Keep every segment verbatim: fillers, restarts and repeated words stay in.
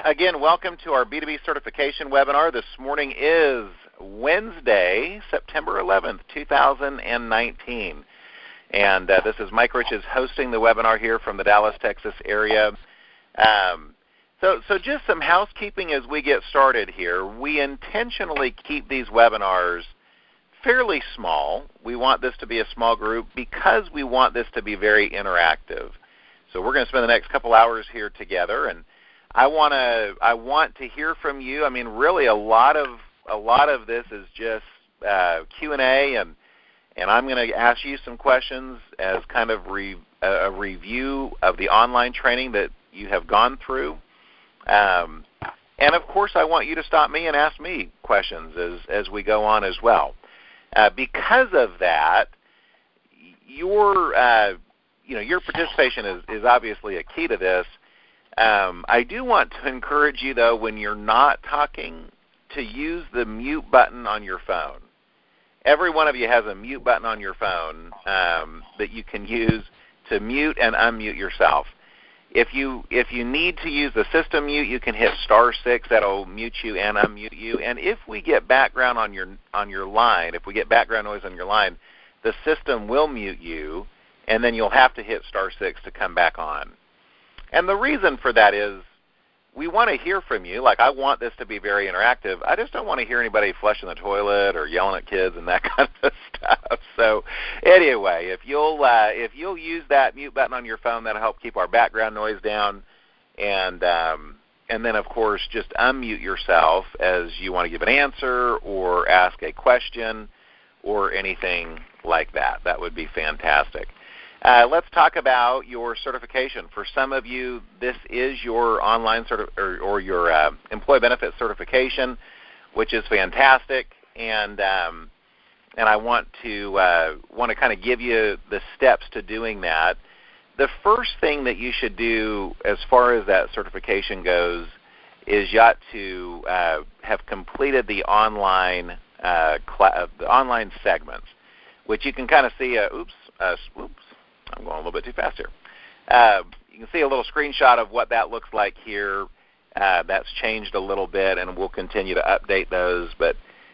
Again, welcome to our B two B certification webinar. This morning is Wednesday, September eleventh, two thousand nineteen. And uh, this is Mike Riches hosting the webinar here from the Dallas, Texas area. Um, so, so just some housekeeping as we get started here. We intentionally keep these webinars fairly small. We want this to be a small group because we want this to be very interactive. So we're going to spend the next couple hours here together, and I want to I want to hear from you. I mean, really, a lot of a lot of this is just uh, Q and A, and and I'm going to ask you some questions as kind of re, a review of the online training that you have gone through. Um, and of course, I want you to stop me and ask me questions as as we go on as well. Uh, because of that, your uh, you know your participation is is obviously a key to this. Um, I do want to encourage you, though, when you're not talking, to use the mute button on your phone. Every one of you has a mute button on your phone um, that you can use to mute and unmute yourself. If you if you need to use the system mute, you can hit star six. That'll mute you and unmute you. And if we get background on your on your line, if we get background noise on your line, the system will mute you, and then you'll have to hit star six to come back on. And the reason for that is we want to hear from you. Like, I want this to be very interactive. I just don't want to hear anybody flushing the toilet or yelling at kids and that kind of stuff. So anyway, if you'll uh, if you'll use that mute button on your phone, that'll help keep our background noise down. And um, and then, of course, just unmute yourself as you want to give an answer or ask a question or anything like that. That would be fantastic. Uh, let's talk about your certification. For some of you, this is your online certi- or, or your uh, employee benefit certification, which is fantastic. And um, and I want to uh, want to kind of give you the steps to doing that. The first thing that you should do, as far as that certification goes, is you ought to uh, have completed the online uh, cl- the online segments, which you can kind of see. Uh, oops, uh, oops. I'm going a little bit too fast here. Uh, you can see a little screenshot of what that looks like here. Uh, that's changed a little bit, and we'll continue to update those. But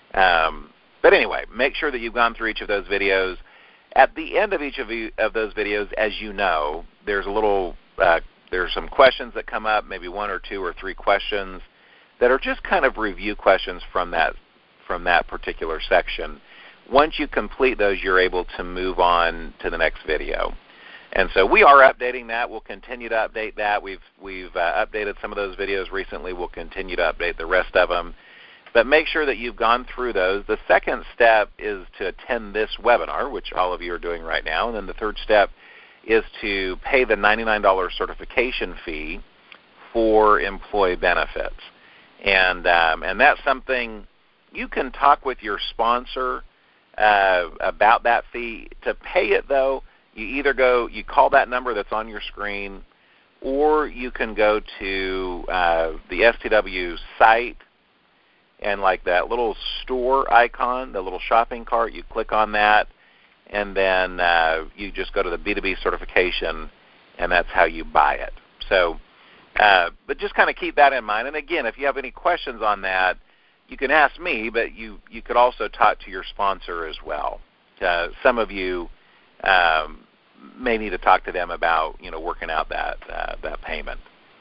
um, but anyway, make sure that you've gone through each of those videos. At the end of each of, you, of those videos, as you know, there's a little uh, there's some questions that come up, maybe one or two or three questions that are just kind of review questions from that from that particular section. Once you complete those, you're able to move on to the next video. And so we are updating that. We'll continue to update that. We've we've uh, updated some of those videos recently. We'll continue to update the rest of them. But make sure that you've gone through those. The second step is to attend this webinar, which all of you are doing right now. And then the third step is to pay the ninety-nine dollars certification fee for employee benefits. And um, and that's something you can talk with your sponsor Uh, about that fee. To pay it, though, you either go, you call that number that's on your screen, or you can go to uh, the S T W site, and like that little store icon, the little shopping cart, you click on that, and then uh, you just go to the B two B certification, and that's how you buy it. So, uh, but just kind of keep that in mind. And again, if you have any questions on that, you can ask me, but you, you could also talk to your sponsor as well. Uh, some of you um, may need to talk to them about, you know, working out that uh, that payment.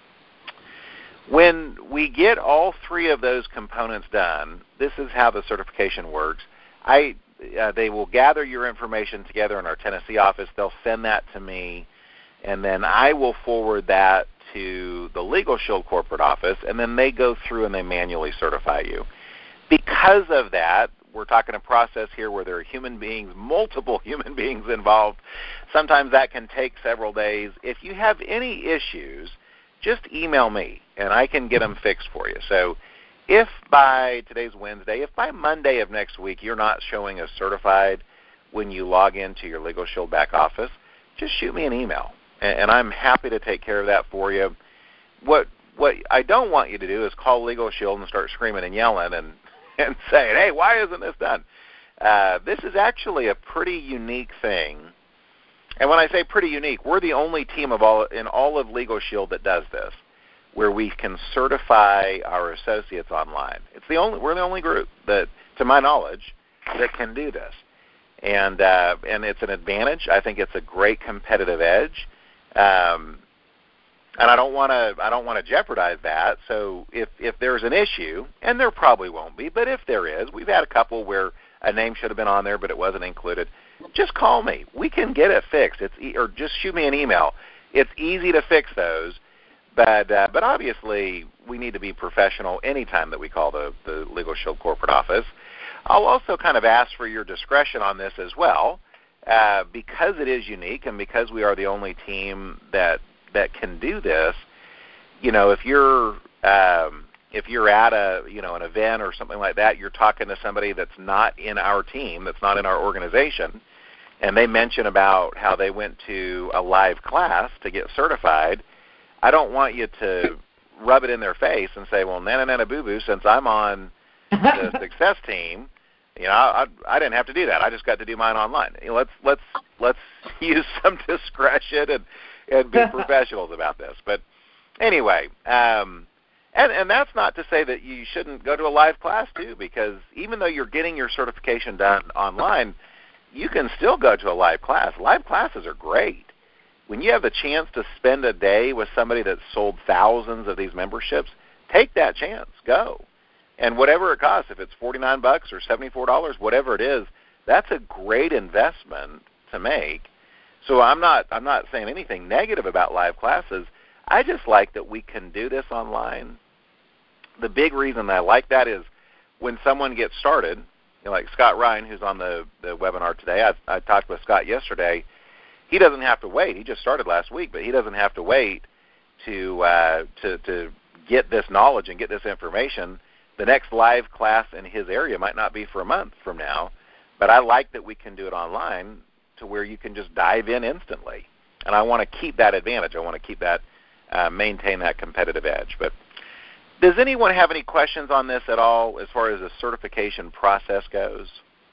When we get all three of those components done, this is how the certification works. I uh, they will gather your information together in our Tennessee office. They'll send that to me, and then I will forward that to the Legal Shield corporate office, and then they go through and they manually certify you. Because of that, we're talking a process here where there are human beings, multiple human beings involved. Sometimes that can take several days. If you have any issues, just email me, and I can get them fixed for you. So if by today's Wednesday, if by Monday of next week you're not showing as certified when you log into your Legal Shield back office, just shoot me an email, and, and I'm happy to take care of that for you. What what I don't want you to do is call Legal Shield and start screaming and yelling and and saying, hey, why isn't this done? Uh, this is actually a pretty unique thing. And when I say pretty unique, we're the only team of all in all of Legal Shield that does this. where we can certify our associates online. It's the only we're the only group that, to my knowledge, that can do this, and uh, and it's an advantage. I think it's a great competitive edge, um, and I don't want to I don't want to jeopardize that. So if if there's an issue, and there probably won't be, but if there is, we've had a couple where a name should have been on there but it wasn't included. Just call me. We can get it fixed. It's e- or just shoot me an email. It's easy to fix those. But uh, but obviously, we need to be professional anytime that we call the, the Legal Shield corporate office. I'll also kind of ask for your discretion on this as well, uh, because it is unique and because we are the only team that that can do this. You know, if you're um, if you're at a you know an event or something like that, you're talking to somebody that's not in our team, that's not in our organization, and they mention about how they went to a live class to get certified. I don't want you to rub it in their face and say, well, nana nana boo-boo, since I'm on the success team, you know, I, I didn't have to do that. I just got to do mine online. You know, let's let's let's use some discretion and, and be professionals about this. But anyway, um, and, and that's not to say that you shouldn't go to a live class, too, because even though you're getting your certification done online, you can still go to a live class. Live classes are great. When you have the chance to spend a day with somebody that's sold thousands of these memberships, take that chance. Go. And whatever it costs, if it's forty-nine bucks or seventy-four dollars, whatever it is, that's a great investment to make. So I'm not I'm not saying anything negative about live classes. I just like that we can do this online. The big reason I like that is when someone gets started, you know, like Scott Ryan, who's on the, the webinar today, I, I talked with Scott yesterday. He doesn't have to wait. He just started last week, but he doesn't have to wait to uh, to to get this knowledge and get this information. The next live class in his area might not be for a month from now, but I like that we can do it online to where you can just dive in instantly. And I want to keep that advantage. I want to keep that, uh, maintain that competitive edge. But does anyone have any questions on this at all as far as the certification process goes?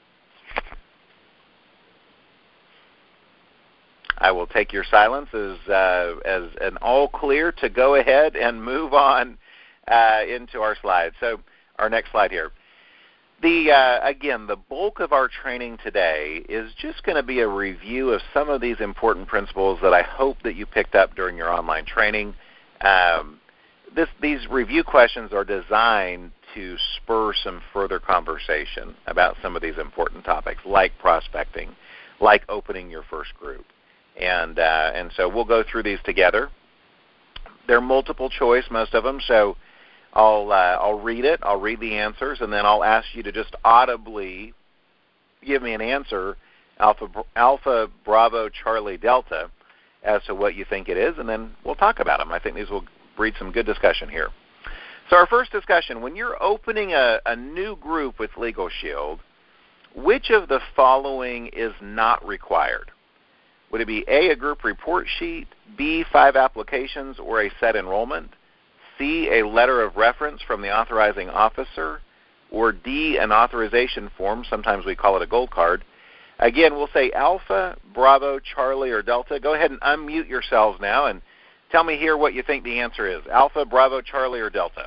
I will take your silence as uh, as an all clear to go ahead and move on uh, into our slides. So our next slide here. The uh, again, the bulk of our training today is just going to be a review of some of these important principles that I hope that you picked up during your online training. Um, this, these review questions are designed to spur some further conversation about some of these important topics, like prospecting, like opening your first group. And uh, and so we'll go through these together. They're multiple choice, most of them, so I'll uh, I'll read it, I'll read the answers, and then I'll ask you to just audibly give me an answer, Alpha, Alpha Bravo Charlie Delta, as to what you think it is, and then we'll talk about them. I think these will breed some good discussion here. So our first discussion, when you're opening a, a new group with Legal Shield, which of the following is not required? Would it be A, a group report sheet, B, five applications or a set enrollment, C, a letter of reference from the authorizing officer, or D, an authorization form? Sometimes we call it a gold card. Again, we'll say Alpha, Bravo, Charlie, or Delta. Go ahead and unmute yourselves now and tell me here what you think the answer is. Alpha, Bravo, Charlie, or Delta?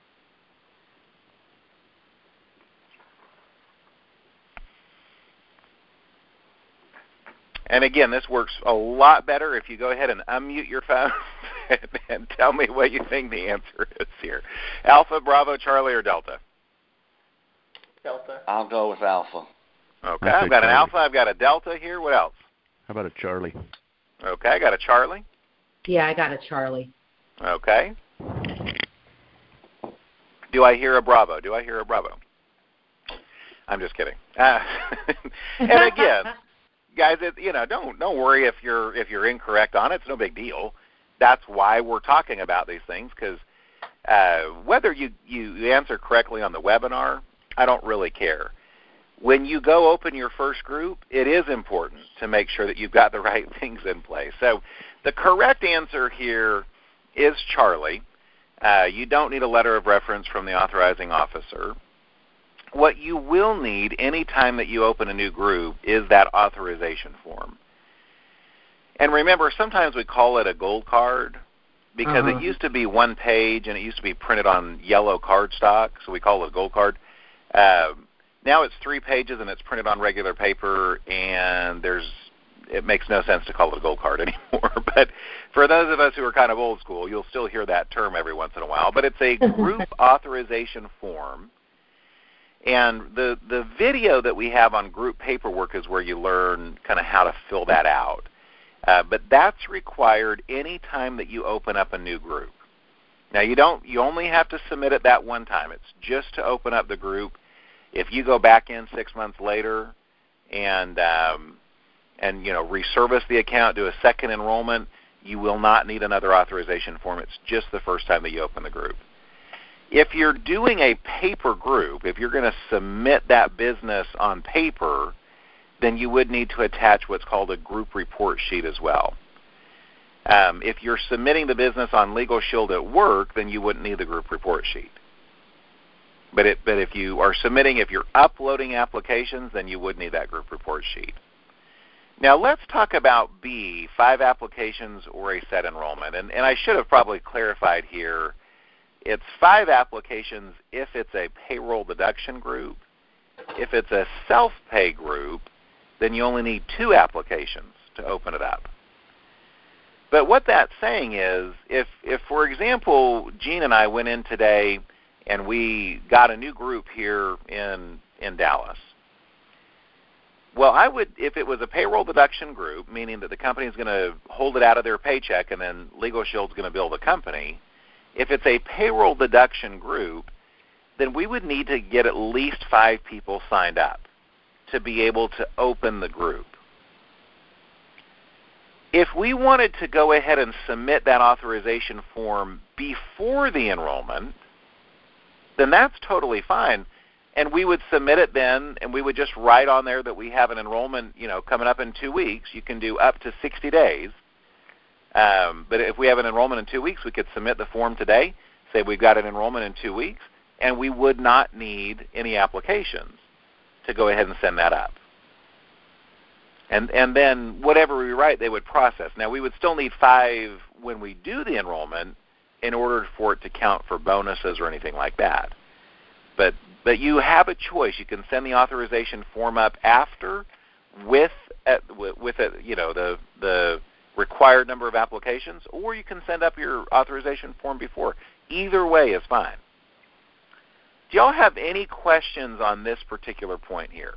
And again, this works a lot better if you go ahead and unmute your phone and, and tell me what you think the answer is here. Alpha, Bravo, Charlie, or Delta? Delta. I'll go with Alpha. Okay, I've got Charlie. An Alpha, I've got a Delta here. What else? How about a Charlie? Okay, I got a Charlie. Yeah, I got a Charlie. Okay. Do I hear a Bravo? Do I hear a Bravo? I'm just kidding. Uh, and again, guys, it, you know, don't don't worry if you're if you're incorrect on it. It's no big deal. That's why we're talking about these things, because uh, whether you, you answer correctly on the webinar, I don't really care. When you go open your first group, it is important to make sure that you've got the right things in place. So the correct answer here is Charlie. Uh, you don't need a letter of reference from the authorizing officer. What you will need any time that you open a new group is that authorization form. And remember, sometimes we call it a gold card. because Uh-huh. it used to be one page and it used to be printed on yellow cardstock, so we call it a gold card. Um, now it's three pages and it's printed on regular paper, and there's it makes no sense to call it a gold card anymore. But for those of us who are kind of old school, you'll still hear that term every once in a while. But it's a group authorization form. And the, the video that we have on group paperwork is where you learn kind of how to fill that out. Uh, but that's required any time that you open up a new group. Now, you don't. You only have to submit it that one time. It's just to open up the group. If you go back in six months later and um, and you know reservice the account, do a second enrollment, you will not need another authorization form. It's just the first time that you open the group. If you're doing a paper group, if you're going to submit that business on paper, then you would need to attach what's called a group report sheet as well. Um, if you're submitting the business on Legal Shield at work, then you wouldn't need the group report sheet. But, it, but if you are submitting, if you're uploading applications, then you would need that group report sheet. Now let's talk about B, five applications or a set enrollment. And, and I should have probably clarified here, it's five applications if it's a payroll deduction group. If it's a self-pay group, then you only need two applications to open it up. But what that's saying is, if, if for example, Gene and I went in today and we got a new group here in, in Dallas, well, I would, if it was a payroll deduction group, meaning that the company is going to hold it out of their paycheck and then Legal Shield is going to bill the company, if it's a payroll deduction group, then we would need to get at least five people signed up to be able to open the group. If we wanted to go ahead and submit that authorization form before the enrollment, then that's totally fine. And we would submit it then, and we would just write on there that we have an enrollment, you know, coming up in two weeks. You can do up to sixty days. Um, but if we have an enrollment in two weeks, we could submit the form today, say we've got an enrollment in two weeks, and we would not need any applications to go ahead and send that up. And and then whatever we write, they would process. Now, we would still need five when we do the enrollment in order for it to count for bonuses or anything like that. But but you have a choice. You can send the authorization form up after with uh, with a, you know the the required number of applications, or you can send up your authorization form before. Either way is fine. Do y'all have any questions on this particular point here?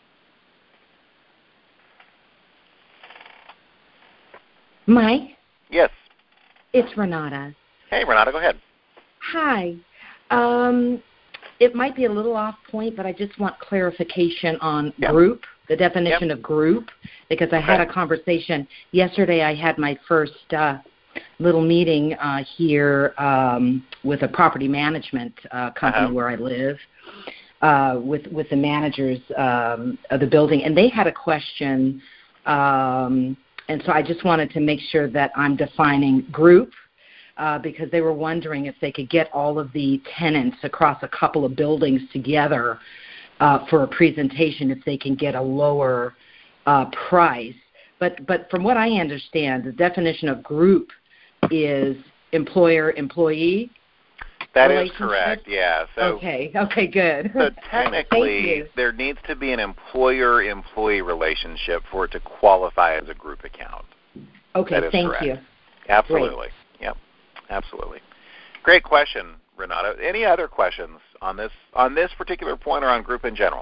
Mike? Yes. It's Renata. Hey, Renata, go ahead. Hi. Um, it might be a little off point, but I just want clarification on Yep. group, the definition Yep. of group, because I had Okay. a conversation. Yesterday I had my first uh, little meeting uh, here um, with a property management uh, company Uh-huh. where I live, uh, with, with the managers um, of the building, and they had a question, um, and so I just wanted to make sure that I'm defining group, Uh, because they were wondering if they could get all of the tenants across a couple of buildings together uh, for a presentation, if they can get a lower uh, price. But but from what I understand, the definition of group is employer-employee. That is correct, yeah. So, okay, okay, good. so technically, Thank you. there needs to be an employer-employee relationship for it to qualify as a group account. Okay, That is thank correct. you. Absolutely. Yep. Absolutely. Great question, Renata. Any other questions on this on this particular point or on group in general?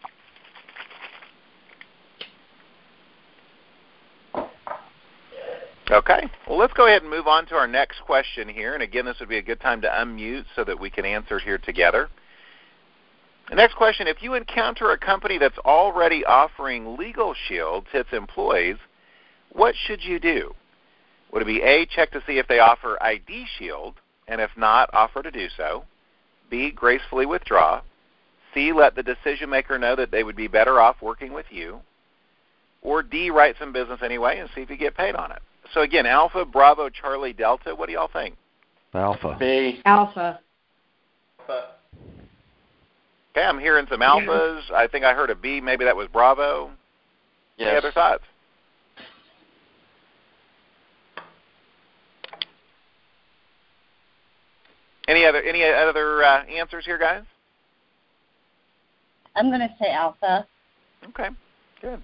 Okay. Well, let's go ahead and move on to our next question here. And again, this would be a good time to unmute so that we can answer it here together. The next question, if you encounter a company that's already offering Legal Shield to its employees, what should you do? Would it be A, check to see if they offer I D Shield, and if not, offer to do so? B, gracefully withdraw? C, let the decision maker know that they would be better off working with you? Or D, write some business anyway and see if you get paid on it? So again, Alpha, Bravo, Charlie, Delta, what do y'all think? Alpha. B. Alpha. Alpha. Okay, I'm hearing some alphas. I think I heard a B, maybe that was Bravo. Yes. Any other thoughts? Any other any other uh, answers here, guys? I'm going to say Alpha. Okay, good.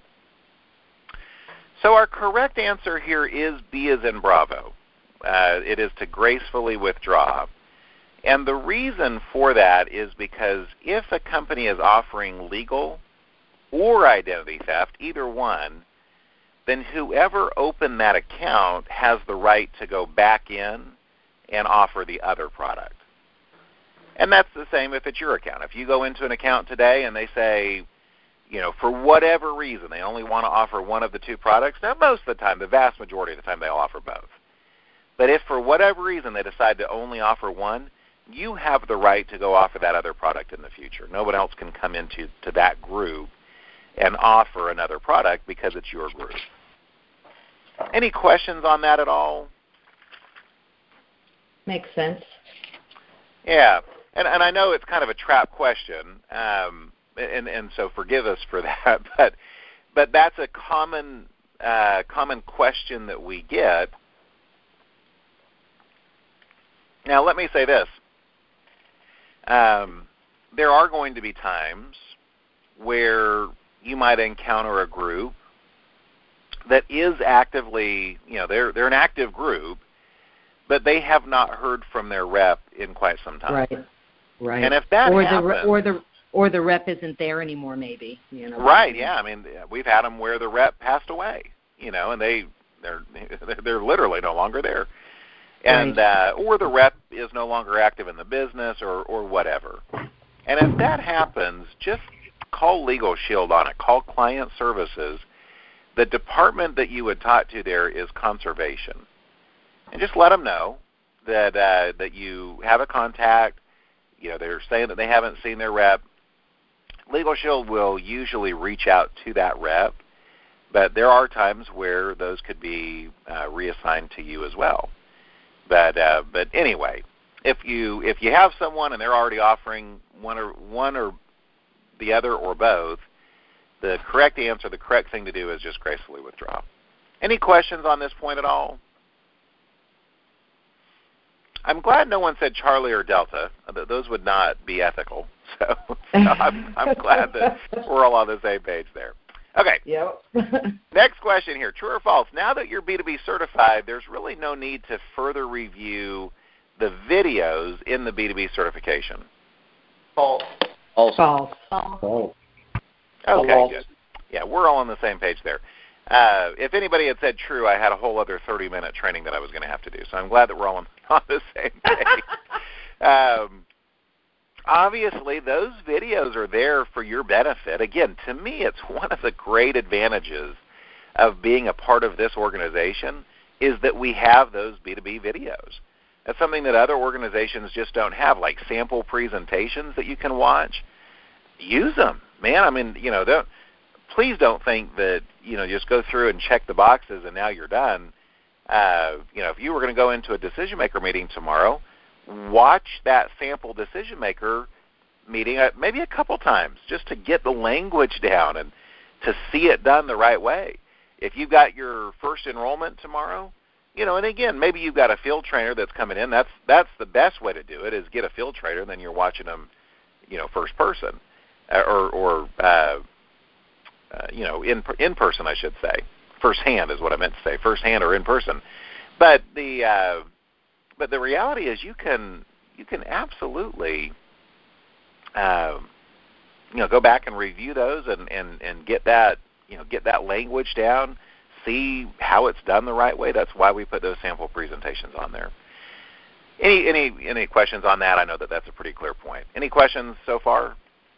So our correct answer here is B as in Bravo. Uh, it is to gracefully withdraw. And the reason for that is because if a company is offering legal or identity theft, either one, then whoever opened that account has the right to go back in and offer the other product. And that's the same if it's your account. If you go into an account today and they say, you know, for whatever reason, they only want to offer one of the two products, now most of the time, the vast majority of the time, they'll offer both. But if for whatever reason they decide to only offer one, you have the right to go offer that other product in the future. No one else can come into to that group and offer another product because it's your group. Any questions on that at all? Makes sense. Yeah, and, and I know it's kind of a trap question, um, and, and so forgive us for that, but but that's a common uh, common question that we get. Now, let me say this. Um, there are going to be times where you might encounter a group that is actively, you know, they're they're an active group, but they have not heard from their rep in quite some time. Right, right. And if that or happens, the or the or the rep isn't there anymore, maybe. You know. Right. Yeah. I mean, we've had them where the rep passed away. You know, and they they're they're literally no longer there. And right. uh, or the rep is no longer active in the business, or, or whatever. And if that happens, just call Legal Shield on it. Call Client Services. The department that you would talk to there is Conservation, and just let them know that uh, that you have a contact. You know, they're saying that they haven't seen their rep. Legal Shield will usually reach out to that rep, but there are times where those could be uh, reassigned to you as well. But uh, but anyway, if you if you have someone and they're already offering one or one or the other or both, the correct answer, the correct thing to do is just gracefully withdraw. Any questions on this point at all? I'm glad no one said Charlie or Delta. Those would not be ethical. So, so I'm, I'm glad that we're all on the same page there. Okay. Yep. Next question here. True or false? Now that you're B two B certified, there's really no need to further review the videos in the B two B certification. False. False. False. False. Okay, False. good. Yeah, we're all on the same page there. Uh, if anybody had said true, I had a whole other thirty-minute training that I was going to have to do. So I'm glad that we're all on, on the same page. um, obviously, those videos are there for your benefit. Again, to me, it's one of the great advantages of being a part of this organization is that we have those B two B videos. That's something that other organizations just don't have, like sample presentations that you can watch. Use them, man. I mean, you know, don't, please don't think that, you know, just go through and check the boxes and now you're done. Uh, you know, if you were going to go into a decision maker meeting tomorrow, watch that sample decision maker meeting uh, maybe a couple times just to get the language down and to see it done the right way. If you've got your first enrollment tomorrow, you know, and again, maybe you've got a field trainer that's coming in. That's that's the best way to do it is get a field trainer, and then you're watching them, you know, first person, uh, or or uh, uh, you know, in in person, I should say. First hand is what I meant to say. First hand or in person. But the uh, but the reality is, you can you can absolutely, uh, you know, go back and review those and, and, and get that you know get that language down. See how it's done the right way. That's why we put those sample presentations on there. Any any any questions on that? I know that that's a pretty clear point. Any questions so far?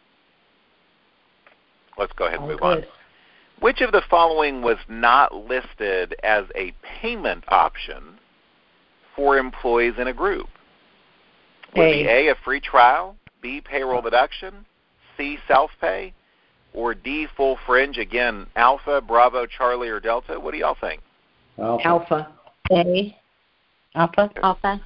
Let's go ahead and All move good. on. Which of the following was not listed as a payment option for employees in a group? Would it be A, a free trial, B, payroll deduction, C, self-pay, or D, full fringe? Again, Alpha, Bravo, Charlie, or Delta. What do y'all think? Alpha. Alpha. A. Alpha. Alpha.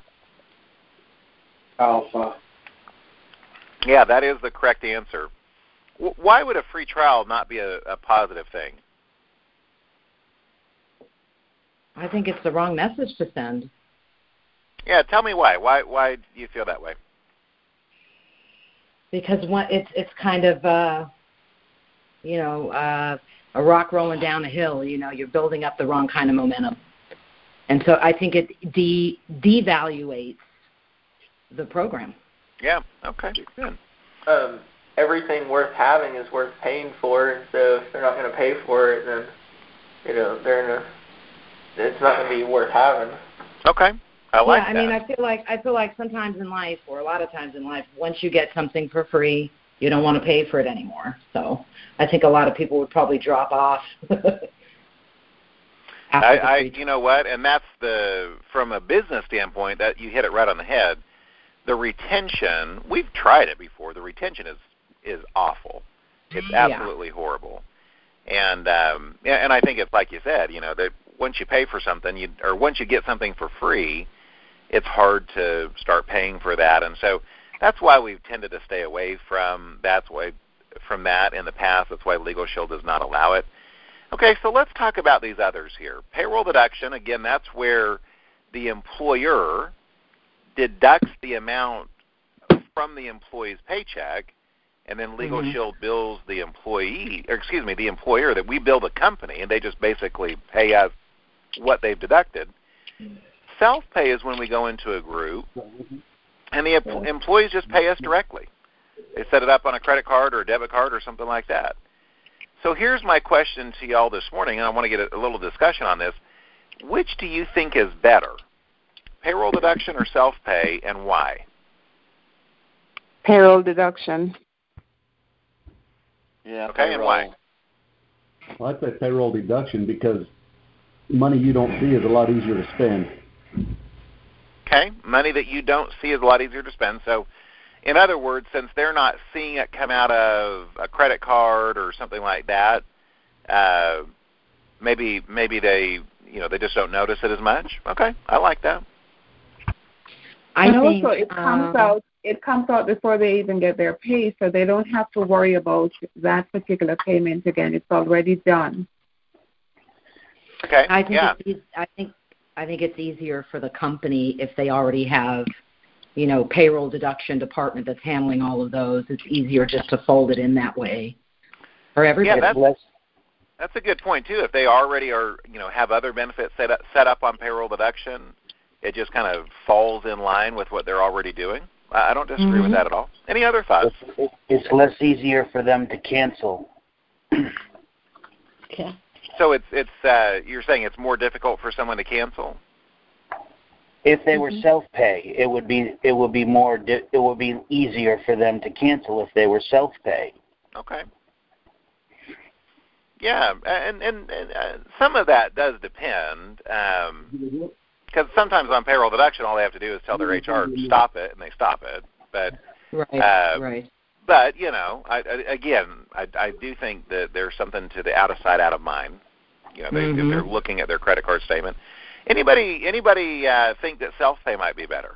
Alpha. Yeah, that is the correct answer. W- why would a free trial not be a, a positive thing? I think it's the wrong message to send. Yeah, tell me why. Why why do you feel that way? Because one, it's it's kind of uh, you know uh, a rock rolling down a hill. You know, you're building up the wrong kind of momentum, and so I think it de devaluates the program. Yeah. Okay. Good. Um, everything worth having is worth paying for, and so if they're not going to pay for it, then you know they're in a, it's not going to be worth having. Okay. I like yeah, I that. mean, I feel like I feel like sometimes in life, or a lot of times in life, once you get something for free, you don't want to pay for it anymore. So I think a lot of people would probably drop off. I, I, you know what, and that's the from a business standpoint that you hit it right on the head. The retention, we've tried it before. The retention is is awful. It's absolutely yeah. horrible. And um, and I think it's like you said, you know, that once you pay for something, you or once you get something for free, it's hard to start paying for that. And so that's why we've tended to stay away from that's why from that in the past. That's why Legal Shield does not allow it. Okay, so let's talk about these others here. Payroll deduction, again, that's where the employer deducts the amount from the employee's paycheck, and then Legal mm-hmm. Shield bills the employee, or excuse me, the employer that we bill the company, and they just basically pay us what they've deducted. Self-pay is when we go into a group, and the em- employees just pay us directly. They set it up on a credit card or a debit card or something like that. So here's my question to y'all this morning, and I want to get a, a little discussion on this. Which do you think is better, payroll deduction or self-pay, and why? Payroll deduction. Yeah. Okay, payroll. And why? Well, I'd say payroll deduction because money you don't see is a lot easier to spend. Okay, money that you don't see is a lot easier to spend. So, in other words, since they're not seeing it come out of a credit card or something like that, uh, maybe maybe they you know they just don't notice it as much. Okay, I like that. I and think, also, it comes uh, out it comes out before they even get their pay, so they don't have to worry about that particular payment again. It's already done. Okay. I think yeah. it's, I think I think it's easier for the company if they already have, you know, payroll deduction department that's handling all of those. It's easier just to fold it in that way for everybody. Yeah, that's, that's a good point too. If they already are, you know, have other benefits set up, set up on payroll deduction, it just kind of falls in line with what they're already doing. I don't disagree mm-hmm. with that at all. Any other thoughts? It's, it's less easier for them to cancel. Okay. So it's it's uh, you're saying it's more difficult for someone to cancel? If they were mm-hmm. self-pay, it would be it would be more di- it would be easier for them to cancel if they were self-pay. Okay. Yeah, and and, and uh, some of that does depend, because um, sometimes on payroll deduction, all they have to do is tell their H R to stop it, and they stop it. But right, uh, right. But you know, I, I, again, I, I do think that there's something to the out of sight, out of mind. You know, they, mm-hmm. if they're looking at their credit card statement. Anybody, anybody uh, think that self-pay might be better?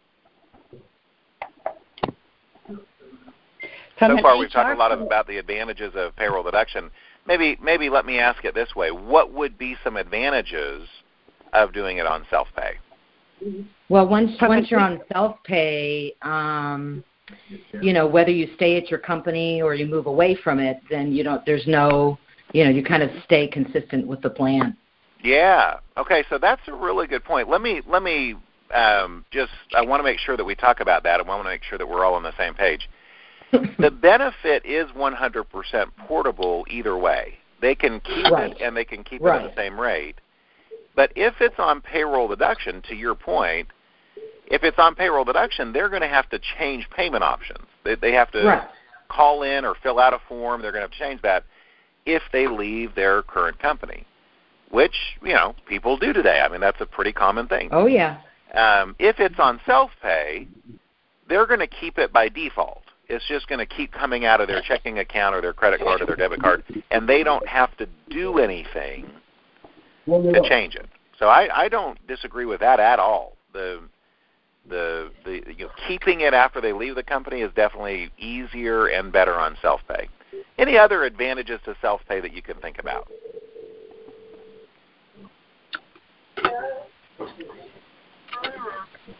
So far, we've talked a lot of, about the advantages of payroll deduction. Maybe, maybe let me ask it this way: what would be some advantages of doing it on self-pay? Well, once once you're on self-pay, um, you know, whether you stay at your company or you move away from it, then you don't. There's no, you know, you kind of stay consistent with the plan. Yeah. Okay. So that's a really good point. Let me let me um, just. I want to make sure that we talk about that, and I want to make sure that we're all on the same page. The benefit is one hundred percent portable either way. They can keep right. it, and they can keep right. it at the same rate. But if it's on payroll deduction, to your point, if it's on payroll deduction, they're going to have to change payment options. They, they have to right. call in or fill out a form. They're going to have to change that if they leave their current company, which, you know, people do today. I mean, that's a pretty common thing. Oh, yeah. Um, if it's on self-pay, they're going to keep it by default. It's just going to keep coming out of their checking account or their credit card or their debit card, and they don't have to do anything to change it. So I, I don't disagree with that at all. The the the you know, keeping it after they leave the company is definitely easier and better on self-pay. Any other advantages to self-pay that you can think about?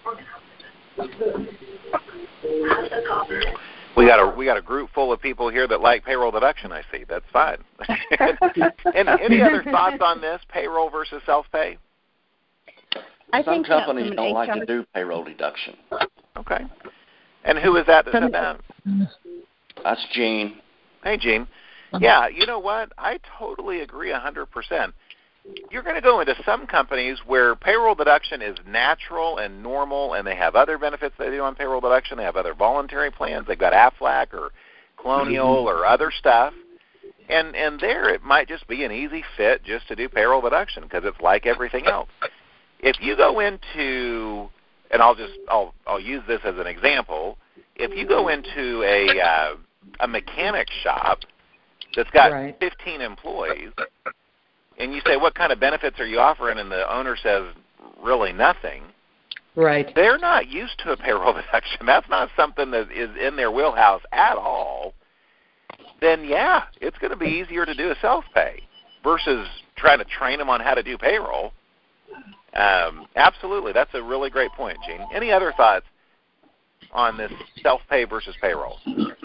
We got a we got a group full of people here that like payroll deduction. I see. That's fine. And any other thoughts on this, payroll versus self-pay? I Some think companies that don't H R like to do payroll deduction. Okay. And who is that that said that? That's Gene. Hey, Gene. Yeah, you know what? I totally agree one hundred percent. You're going to go into some companies where payroll deduction is natural and normal, and they have other benefits they do on payroll deduction. They have other voluntary plans. They've got Aflac or Colonial or other stuff. And and there it might just be an easy fit just to do payroll deduction because it's like everything else. If you go into, and I'll just I'll I'll use this as an example. If you go into a uh, a mechanic shop that's got right. fifteen employees, and you say, what kind of benefits are you offering? And the owner says, really nothing. Right. They're not used to a payroll deduction. That's not something that is in their wheelhouse at all. Then, yeah, it's going to be easier to do a self-pay versus trying to train them on how to do payroll. Um, absolutely. That's a really great point, Gene. Any other thoughts on this self-pay versus payroll?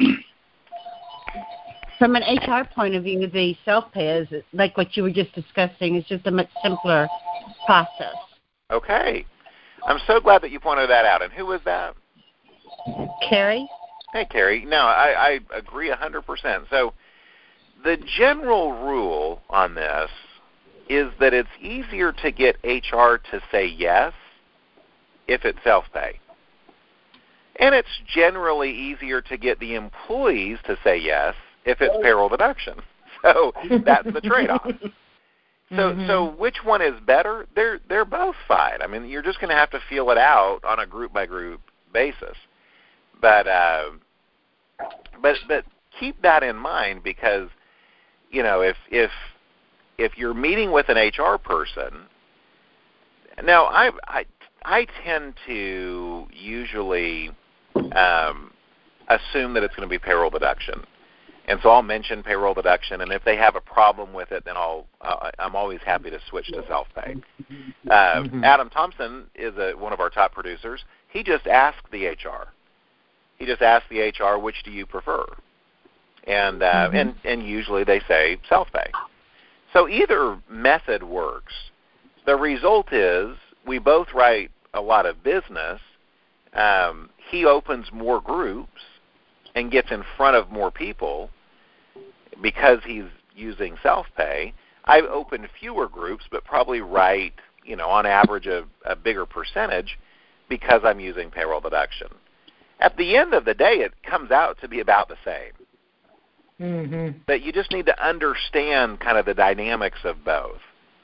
From an H R point of view, the self-pay is, like what you were just discussing, is just a much simpler process. Okay. I'm so glad that you pointed that out. And who was that? Carrie? Hey, Carrie. No, I, I agree one hundred percent. So the general rule on this is that it's easier to get H R to say yes if it's self-pay. And it's generally easier to get the employees to say yes if it's payroll deduction. So that's the trade-off. So mm-hmm. so which one is better? They're they're both fine. I mean, you're just going to have to feel it out on a group-by-group basis. But uh, but but keep that in mind because, you know, if if if you're meeting with an H R person, now I I I tend to usually um, assume that it's going to be payroll deduction. And so I'll mention payroll deduction, and if they have a problem with it, then I'll, uh, I'm always happy to switch to self-pay. Uh, mm-hmm. Adam Thompson is a, one of our top producers. He just asked the H R. He just asked the H R, which do you prefer? And, uh, mm-hmm. and, and usually they say self-pay. So either method works. The result is we both write a lot of business. Um, he opens more groups and gets in front of more people because he's using self-pay. I've opened fewer groups, but probably write, you know, on average a, a bigger percentage because I'm using payroll deduction. At the end of the day, it comes out to be about the same. Mm-hmm. But you just need to understand kind of the dynamics of both.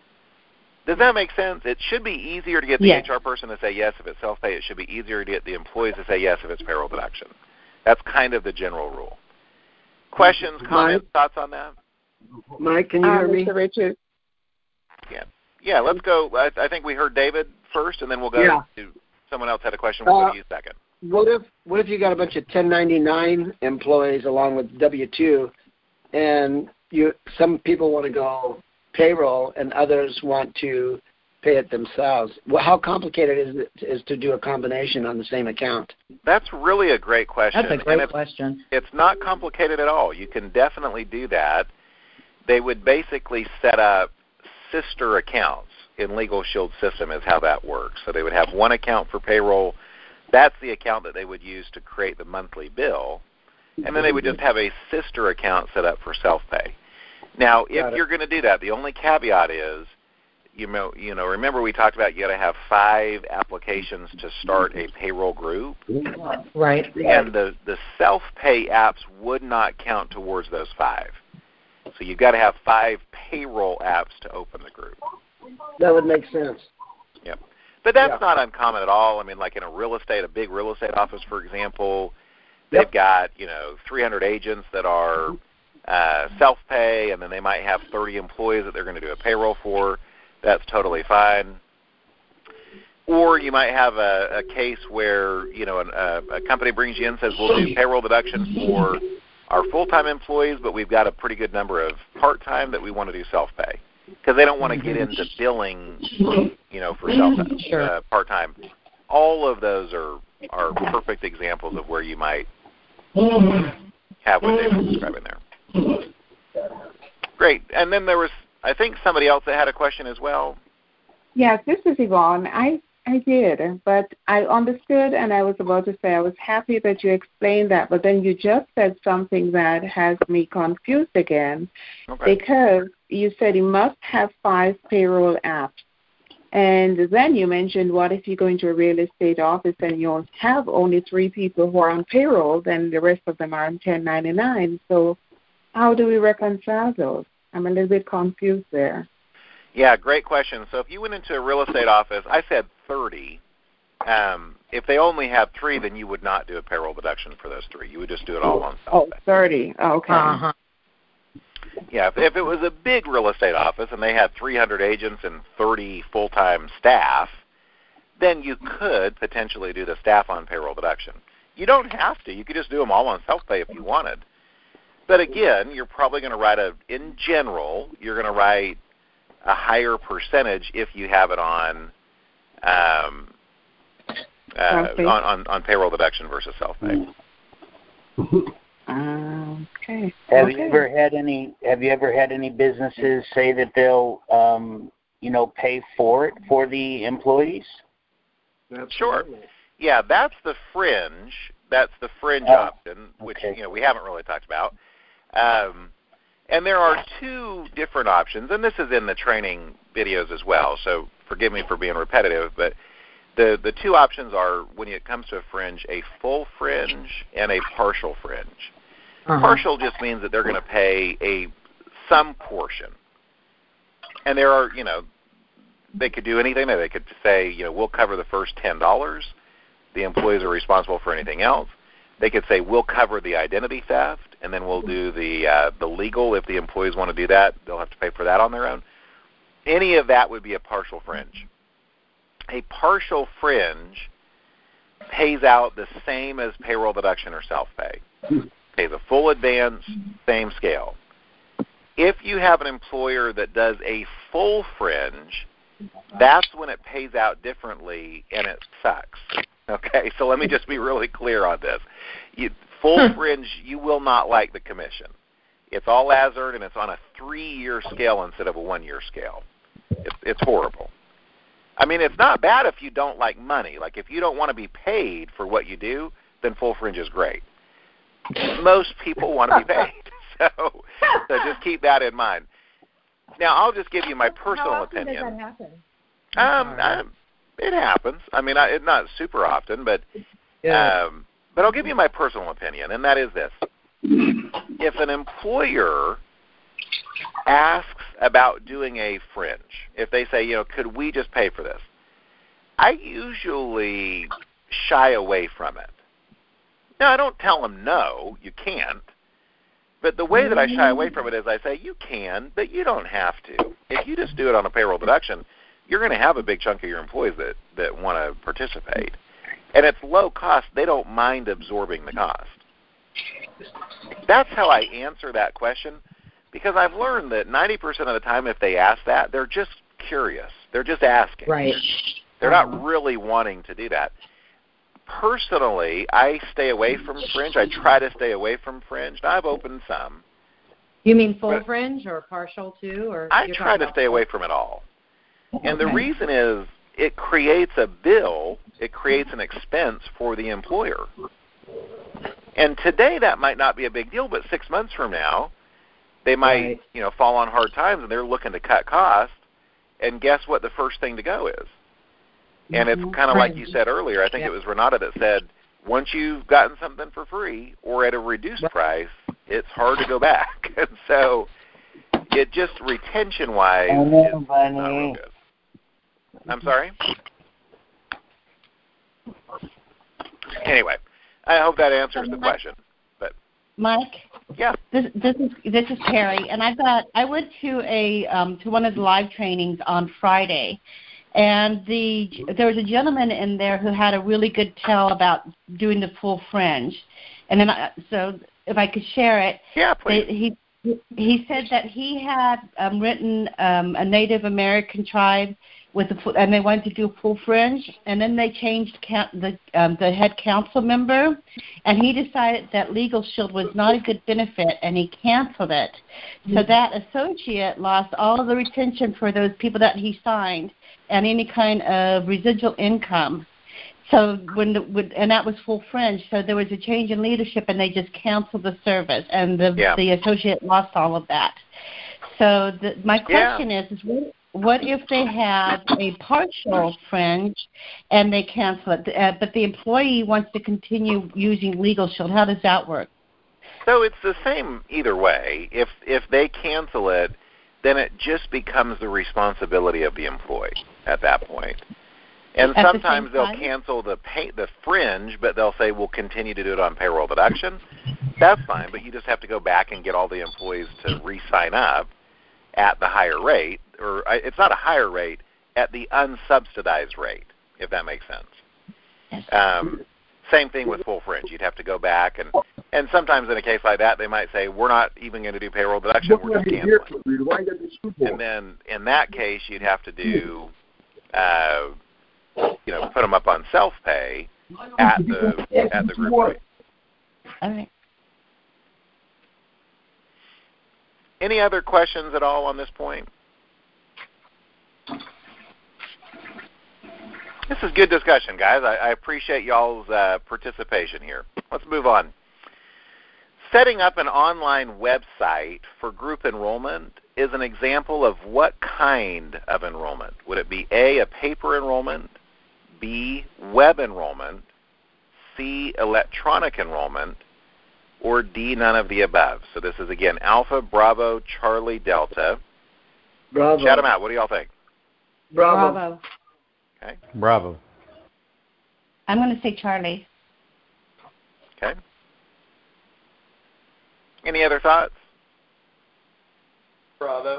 Does that make sense? It should be easier to get the yes. H R person to say yes if it's self-pay. It should be easier to get the employees to say yes if it's payroll deduction. That's kind of the general rule. Questions, comments, Mike? Thoughts on that? Mike, can you uh, hear me? Mister Richard. Yeah. Yeah, let's go. I, I think we heard David first, and then we'll go yeah. to someone else had a question. We'll uh, go to you second. What if what if you got a bunch of ten ninety-nine employees along with W two, and you some people want to go payroll and others want to pay it themselves? Well, how complicated is it is to do a combination on the same account? That's really a great question. That's a great it's, question. It's not complicated at all. You can definitely do that. They would basically set up sister accounts in Legal Shield system is how that works. So they would have one account for payroll. That's the account that they would use to create the monthly bill. And then they would just have a sister account set up for self-pay. Now, if you're going to do that, the only caveat is, you know, you know, remember we talked about you got to have five applications to start a payroll group. Right. And the, the self-pay apps would not count towards those five. So you've got to have five payroll apps to open the group. That would make sense. Yep. But that's yeah. not uncommon at all. I mean, like in a real estate, a big real estate office, for example, they've yep. got, you know, three hundred agents that are uh, self-pay, and then they might have thirty employees that they're going to do a payroll for. That's totally fine. Or you might have a, a case where, you know, an, a, a company brings you in and says, we'll do payroll deduction for our full-time employees, but we've got a pretty good number of part-time that we want to do self-pay because they don't want to get into billing, you know, for self sure. uh, part-time. all of those are are perfect examples of where you might have what David's describing there. Great. And then there was, I think, somebody else that had a question as well. Yes, this is Yvonne. I I did, but I understood, and I was about to say I was happy that you explained that, but then you just said something that has me confused again, okay. because you said you must have five payroll apps. And then you mentioned, what if you go into a real estate office and you have only three people who are on payroll, then the rest of them are on ten ninety-nine. So how do we reconcile those? I'm a little bit confused there. Yeah, great question. So if you went into a real estate office, I said thirty. Um, if they only had three, then you would not do a payroll deduction for those three. You would just do it all on self-pay. Oh, thirty. Okay. Uh-huh. Yeah, if, if it was a big real estate office and they had three hundred agents and thirty full-time staff, then you could potentially do the staff on payroll deduction. You don't have to. You could just do them all on self-pay if you wanted. But again, you're probably going to write a, in general, you're going to write a higher percentage if you have it on um, uh, on, on, on payroll deduction versus self-pay. Okay. Have okay. you ever had any? Have you ever had any businesses say that they'll, um, you know, pay for it for the employees? Sure. Yeah, that's the fringe. That's the fringe oh, option, which okay. you know we haven't really talked about. Um, and there are two different options, and this is in the training videos as well. So forgive me for being repetitive, but the the two options are, when it comes to a fringe, a full fringe and a partial fringe. Uh-huh. Partial just means that they're going to pay a some portion. And there are, you know, they could do anything. They could say, you know, we'll cover the first ten dollars. The employees are responsible for anything else. They could say, we'll cover the identity theft, and then we'll do the uh, the legal. If the employees want to do that, they'll have to pay for that on their own. Any of that would be a partial fringe. A partial fringe pays out the same as payroll deduction or self-pay. Pays a full advance, same scale. If you have an employer that does a full fringe, that's when it pays out differently, and it sucks. Okay, so let me just be really clear on this. You, full fringe, you will not like the commission. It's all as earned, and it's on a three-year scale instead of a one-year scale. It's, it's horrible. I mean, it's not bad if you don't like money. Like, if you don't want to be paid for what you do, then full fringe is great. Most people want to be paid, so, so just keep that in mind. Now, I'll just give you my personal How often opinion. Does that happen? Um, I, it happens. I mean, I, it, not super often, but yeah. um, but I'll give you my personal opinion, and that is this: if an employer asks about doing a fringe, if they say, you know, could we just pay for this? I usually shy away from it. Now, I don't tell them no, you can't. But the way that I shy away from it is I say, you can, but you don't have to. If you just do it on a payroll deduction, you're going to have a big chunk of your employees that, that want to participate. And it's low cost. They don't mind absorbing the cost. That's how I answer that question, because I've learned that ninety percent of the time if they ask that, they're just curious. They're just asking. Right. They're not really wanting to do that. Personally, I stay away from fringe. I try to stay away from fringe. Now, I've opened some. You mean full fringe or partial too? Or I try to stay away from it all. And the reason is it creates a bill, it creates an expense for the employer. And today that might not be a big deal, but six months from now, they might, right. you know, fall on hard times and they're looking to cut costs. And guess what the first thing to go is? And it's kind of like you said earlier, I think yep. it was Renata that said, once you've gotten something for free or at a reduced price, it's hard to go back. And so it just retention-wise oh, is not real good. I'm sorry? Anyway, I hope that answers the question. But Mike? Yeah. This, this is this is Terry, and I've got I went to a um, to one of the live trainings on Friday. And the there was a gentleman in there who had a really good tell about doing the full fringe. And then, I, so if I could share it. Yeah, please. He, he said that he had um, written um, a Native American tribe with the and they wanted to do full fringe, and then they changed the um, the head council member, and he decided that Legal Shield was not a good benefit, and he canceled it. So that associate lost all of the retention for those people that he signed, and any kind of residual income. So when, the, when and that was full fringe. So there was a change in leadership, and they just canceled the service, and the yeah. the associate lost all of that. So the, my question yeah. is, is what, what if they have a partial fringe and they cancel it, uh, but the employee wants to continue using Legal Shield? How does that work? So it's the same either way. If if they cancel it, then it just becomes the responsibility of the employee at that point. And At sometimes the they'll cancel the pay, the fringe, but they'll say we'll continue to do it on payroll deduction. That's fine, but you just have to go back and get all the employees to re-sign up at the higher rate, or it's not a higher rate, at the unsubsidized rate, if that makes sense. Um, same thing with full fringe. You'd have to go back, and, and sometimes in a case like that, they might say, we're not even going to do payroll deduction, we're just canceling. And then in that case, you'd have to do, uh, you know, put them up on self-pay at the at the group rate. All right. Any other questions at all on this point? This is good discussion, guys. I, I appreciate y'all's uh, participation here. Let's move on. Setting up an online website for group enrollment is an example of what kind of enrollment? Would it be A, a paper enrollment, B, web enrollment, C, electronic enrollment, or D, none of the above? So this is, again, Alpha, Bravo, Charlie, Delta. Bravo. Shout them out. What do y'all think? Bravo. Bravo. Okay. Bravo. I'm going to say Charlie. Okay. Any other thoughts? Bravo.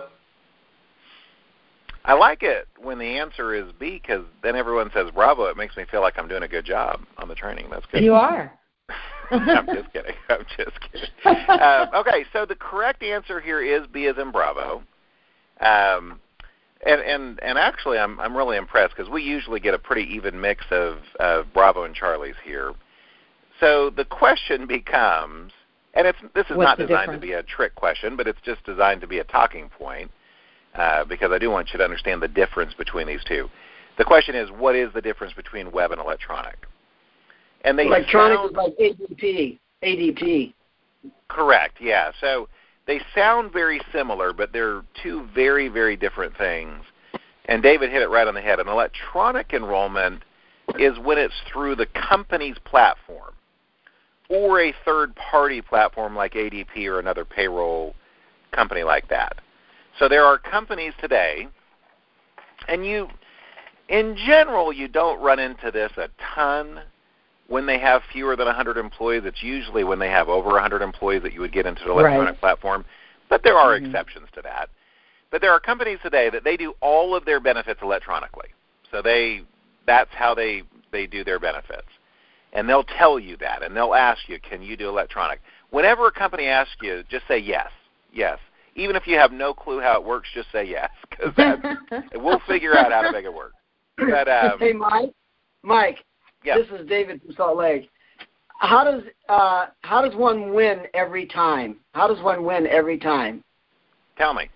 I like it when the answer is B, because then everyone says Bravo. It makes me feel like I'm doing a good job on the training. That's good. You are. I'm just kidding. I'm just kidding. Um, okay, so the correct answer here is B as in Bravo. Um, and, and, and actually, I'm, I'm really impressed because we usually get a pretty even mix of, of Bravo and Charlies here. So the question becomes, and it's, this is What's not the designed difference? to be a trick question, but it's just designed to be a talking point. Uh, because I do want you to understand the difference between these two. The question is, what is the difference between web and electronic? And they electronic sound, is like A D P. A D P. Correct, yeah. So they sound very similar, but they're two very, very different things. And David hit it right on the head. An electronic enrollment is when it's through the company's platform or a third-party platform like A D P or another payroll company like that. So there are companies today, and you, in general, you don't run into this a ton when they have fewer than one hundred employees. It's usually when they have over one hundred employees that you would get into the electronic Right. platform. But there are Mm-hmm. exceptions to that. But there are companies today that they do all of their benefits electronically. So they that's how they, they do their benefits. And they'll tell you that, and they'll ask you, can you do electronic? Whenever a company asks you, just say yes, yes. Even if you have no clue how it works, just say yes, because we'll figure out how to make it work. But, um, hey, Mike. Mike. Yeah. This is David from Salt Lake. How does uh, how does one win every time? How does one win every time? Tell me.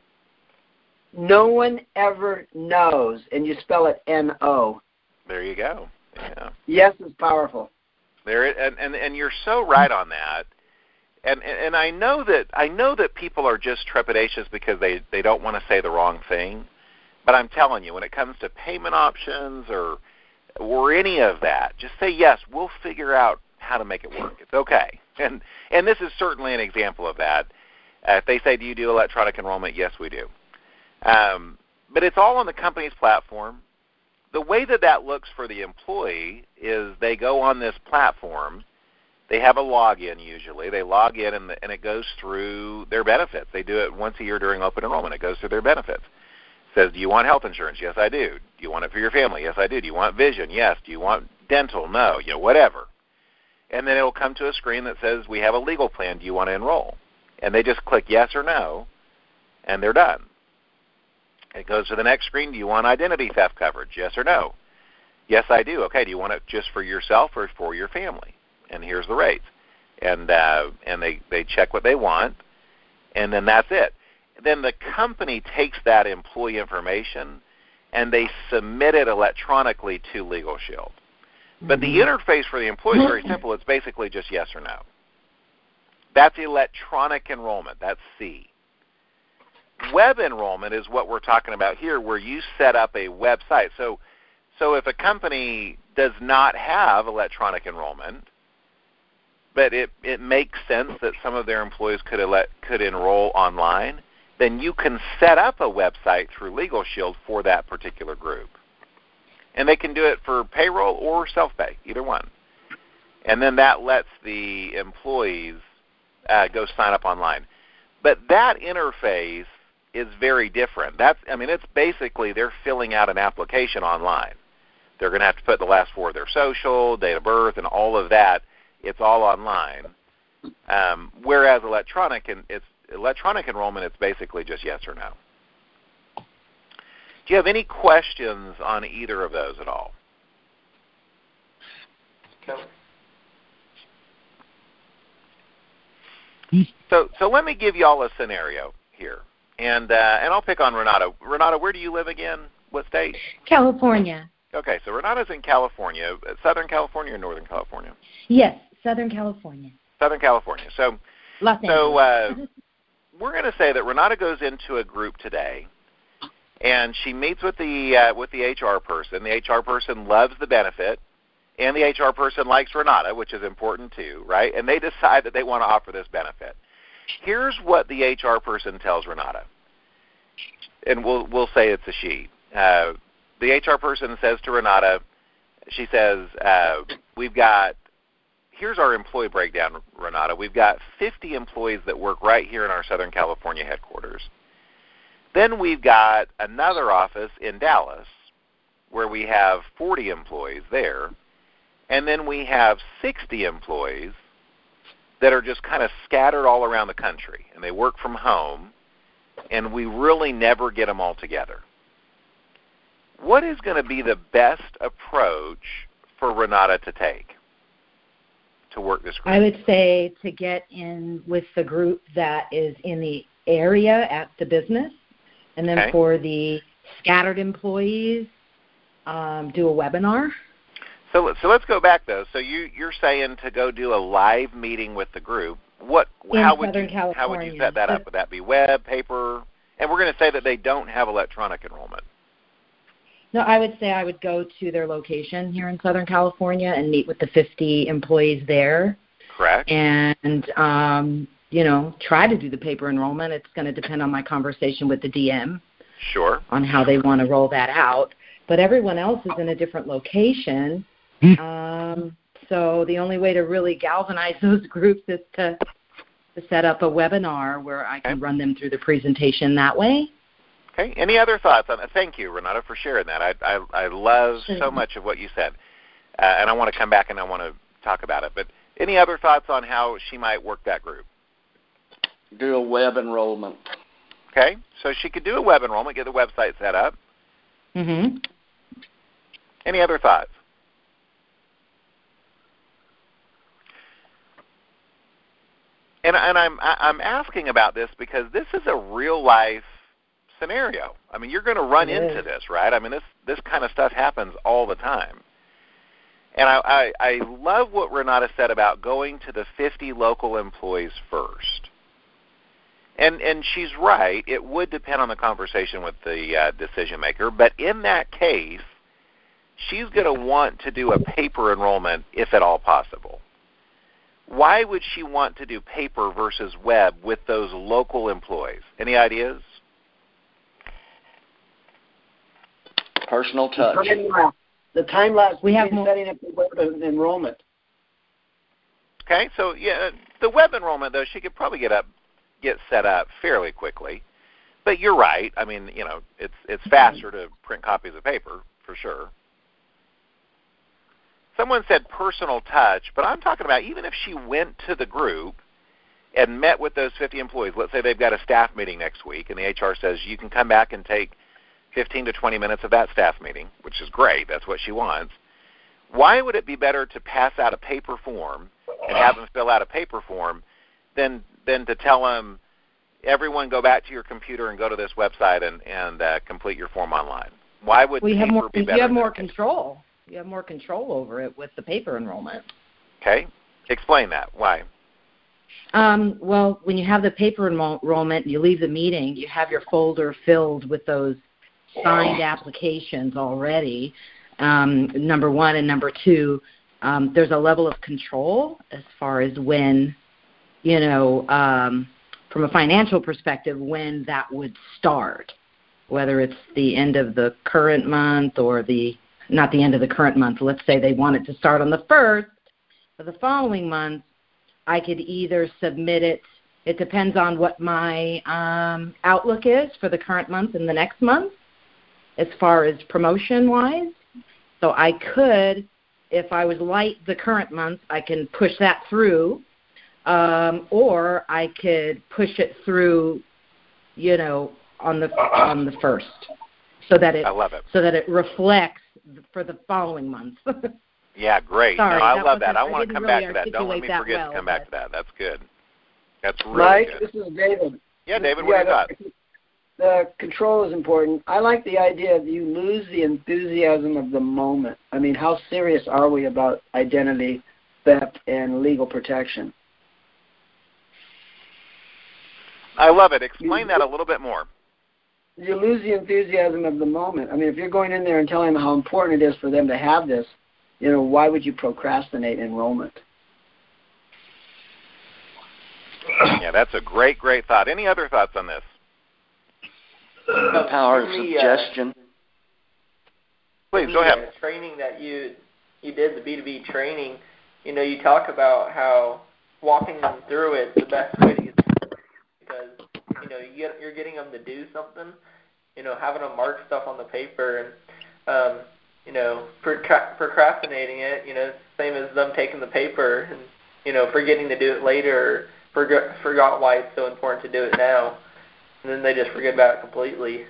No one ever knows, and you spell it N O. There you go. Yeah. Yes is powerful. There, and, and and you're so right on that. And and I know that I know that people are just trepidatious because they, they don't want to say the wrong thing. But I'm telling you, when it comes to payment options or or any of that, just say yes. We'll figure out how to make it work. It's okay. And and this is certainly an example of that. Uh, if they say, do you do electronic enrollment? Yes, we do. Um, but it's all on the company's platform. The way that that looks for the employee is they go on this platform. They have a login usually. They log in, and, the, and it goes through their benefits. They do it once a year during open enrollment. It goes through their benefits. It says, do you want health insurance? Yes, I do. Do you want it for your family? Yes, I do. Do you want vision? Yes. Do you want dental? No. You know, whatever. And then it will come to a screen that says, we have a legal plan. Do you want to enroll? And they just click yes or no, and they're done. It goes to the next screen. Do you want identity theft coverage? Yes or no? Yes, I do. Okay, do you want it just for yourself or for your family? And here's the rates. And uh, and they, they check what they want, and then that's it. Then the company takes that employee information, and they submit it electronically to Legal Shield. But the interface for the employee is very simple. It's basically just yes or no. That's electronic enrollment. That's C. Web enrollment is what we're talking about here, where you set up a website. So, so if a company does not have electronic enrollment, but it, it makes sense that some of their employees could ele- could enroll online, then you can set up a website through Legal Shield for that particular group. And they can do it for payroll or self-pay, either one. And then that lets the employees uh, go sign up online. But that interface is very different. That's, I mean, it's basically they're filling out an application online. They're going to have to put the last four of their social, date of birth, and all of that. It's all online. Um, whereas electronic, and it's electronic enrollment, it's basically just yes or no. Do you have any questions on either of those at all? Okay. So, so let me give you all a scenario here, and uh, and I'll pick on Renata. Renata, where do you live again? What state? California. Okay, so Renata's in California, Southern California or Northern California? Yes, Southern California. Southern California. So, Los so uh, Angeles. we're going to say that Renata goes into a group today, and she meets with the uh, with the H R person. The H R person loves the benefit, and the H R person likes Renata, which is important too, right? And they decide that they want to offer this benefit. Here's what the H R person tells Renata, and we'll we'll say it's a she. Uh, the H R person says to Renata, she says, uh, "We've got here's our employee breakdown, Renata. We've got fifty employees that work right here in our Southern California headquarters. Then we've got another office in Dallas where we have forty employees there. And then we have sixty employees that are just kind of scattered all around the country, and they work from home, and we really never get them all together. What is going to be the best approach for Renata to take to work this group? I would say to get in with the group that is in the area at the business, and then okay. for the scattered employees, um, do a webinar. So, so let's go back though. So you, you're saying to go do a live meeting with the group. What? In how would Southern you? How would California. you set that up? Would that be web, paper? And we're going to say that they don't have electronic enrollment. No, I would say I would go to their location here in Southern California and meet with the fifty employees there. Correct. And um, you know, try to do the paper enrollment. It's going to depend on my conversation with the D M. Sure. On how they want to roll that out. But everyone else is in a different location. Um, so the only way to really galvanize those groups is to, to set up a webinar where I can okay. run them through the presentation that way. Okay. Any other thoughts on that? Thank you, Renata, for sharing that. I I, I love sure. so much of what you said, uh, and I want to come back and I want to talk about it. But any other thoughts on how she might work that group? Do a web enrollment. Okay. So she could do a web enrollment, get the website set up. Mm-hmm. Any other thoughts? And, and I'm I'm asking about this because this is a real life scenario. I mean, you're going to run it into is. this, right? I mean, this this kind of stuff happens all the time. And I, I, I love what Renata said about going to the fifty local employees first. And and she's right. It would depend on the conversation with the uh, decision maker. But in that case, she's going to want to do a paper enrollment if at all possible. Why would she want to do paper versus web with those local employees? Any ideas? Personal touch. The time lapse, the time lapse we have between more. setting up the web enrollment. Okay, so yeah, the web enrollment though, she could probably get up, get set up fairly quickly. But you're right. I mean, you know, it's it's faster to print copies of paper for sure. Someone said personal touch, but I'm talking about even if she went to the group and met with those fifty employees. Let's say they've got a staff meeting next week, and the H R says you can come back and take fifteen to twenty minutes of that staff meeting, which is great. That's what she wants. Why would it be better to pass out a paper form and have them fill out a paper form than than to tell them, everyone go back to your computer and go to this website and, and uh, complete your form online? Why would well, you paper have more, be better? You have more control. You have more control over it with the paper enrollment. Okay. Explain that. Why? Um, well, when you have the paper enrollment, you leave the meeting, you have your folder filled with those signed applications already, um, number one. And number two, um, there's a level of control as far as when, you know, um, from a financial perspective, when that would start, whether it's the end of the current month or the, not the end of the current month. Let's say they want it to start on the first of the following month. I could either submit it, it depends on what my um, outlook is for the current month and the next month as far as promotion-wise. So I could, if I was light the current month, I can push that through, um, or I could push it through, you know, on the on the first, so that it, I love it. so that it reflects for the following month. Yeah, great. Sorry, no, I that love that. I I want to come really back to that. Don't let me forget well, to come back but... to that. That's good. That's really Mike, good. this is David. Yeah, David, Yeah, what do you thought? The control is important. I like the idea that you lose the enthusiasm of the moment. I mean, how serious are we about identity theft and legal protection? I love it. Explain that a little bit more. You lose the enthusiasm of the moment. I mean, if you're going in there and telling them how important it is for them to have this, you know, why would you procrastinate enrollment? Yeah, that's a great, great thought. Any other thoughts on this? The power of me, suggestion. Uh, Please, the, go ahead. Uh, training that you you did, the B two B training, you know, you talk about how walking them through it, the best way to get started, because, you know, you get, you're getting them to do something, you know, having them mark stuff on the paper, and, um, you know, procra- procrastinating it, you know, it's the same as them taking the paper and, you know, forgetting to do it later, or forgot, forgot why it's so important to do it now, and then they just forget about it completely.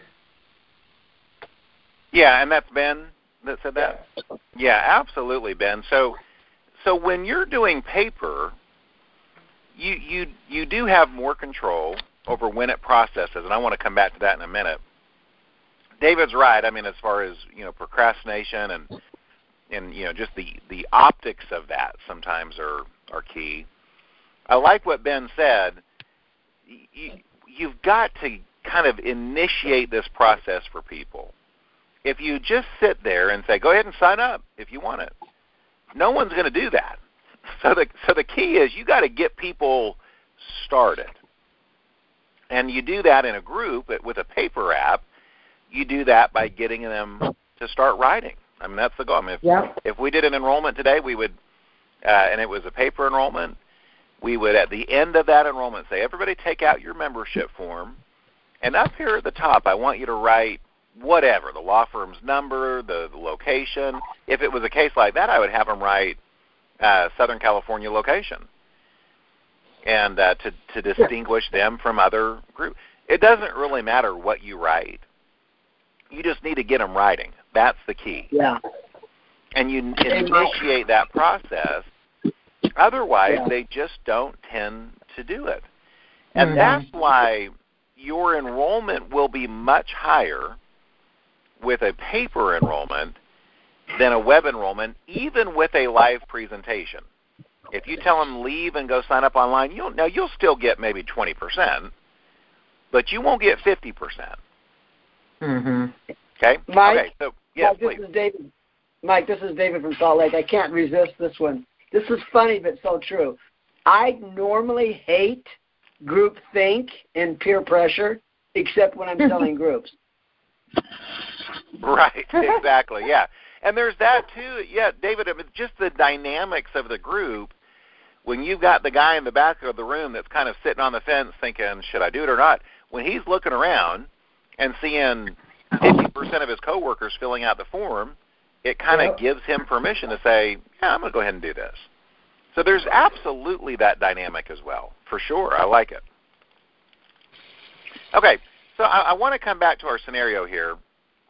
Yeah, and that's Ben that said that? Yeah, yeah absolutely, Ben. So so when you're doing paper, you, you, you do have more control over when it processes, and I want to come back to that in a minute. David's right. I mean, as far as, you know, procrastination and, and you know, just the, the optics of that sometimes are, are key. I like what Ben said. You, you've got to kind of initiate this process for people. If you just sit there and say, go ahead and sign up if you want it, no one's going to do that. So the, so the key is you got to get people started. And you do that in a group with a paper app. You do that by getting them to start writing. I mean, that's the goal. I mean, if, yeah. if we did an enrollment today, we would, uh, and it was a paper enrollment, we would at the end of that enrollment say, everybody take out your membership form, and up here at the top, I want you to write whatever, the law firm's number, the, the location. If it was a case like that, I would have them write uh, Southern California location, and uh, to, to distinguish them from other groups. It doesn't really matter what you write. You just need to get them writing. That's the key. Yeah. And you initiate that process. Otherwise, yeah. they just don't tend to do it. And mm-hmm. that's why your enrollment will be much higher with a paper enrollment than a web enrollment, even with a live presentation. If you tell them leave and go sign up online, you'll, now you'll still get maybe twenty percent, but you won't get fifty percent. Mm-hmm. Okay? Mike, okay, so, yes, Mike, this please. is David. Mike, this is David from Salt Lake. I can't resist this one. This is funny, but so true. I normally hate group think and peer pressure, except when I'm selling groups. Right, exactly, yeah. And there's that, too. Yeah, David, I mean, just the dynamics of the group, when you've got the guy in the back of the room that's kind of sitting on the fence thinking, should I do it or not? When he's looking around and seeing fifty percent of his coworkers filling out the form, it kind of yep. gives him permission to say, yeah, I'm going to go ahead and do this. So there's absolutely that dynamic as well, for sure. I like it. Okay, so I, I want to come back to our scenario here.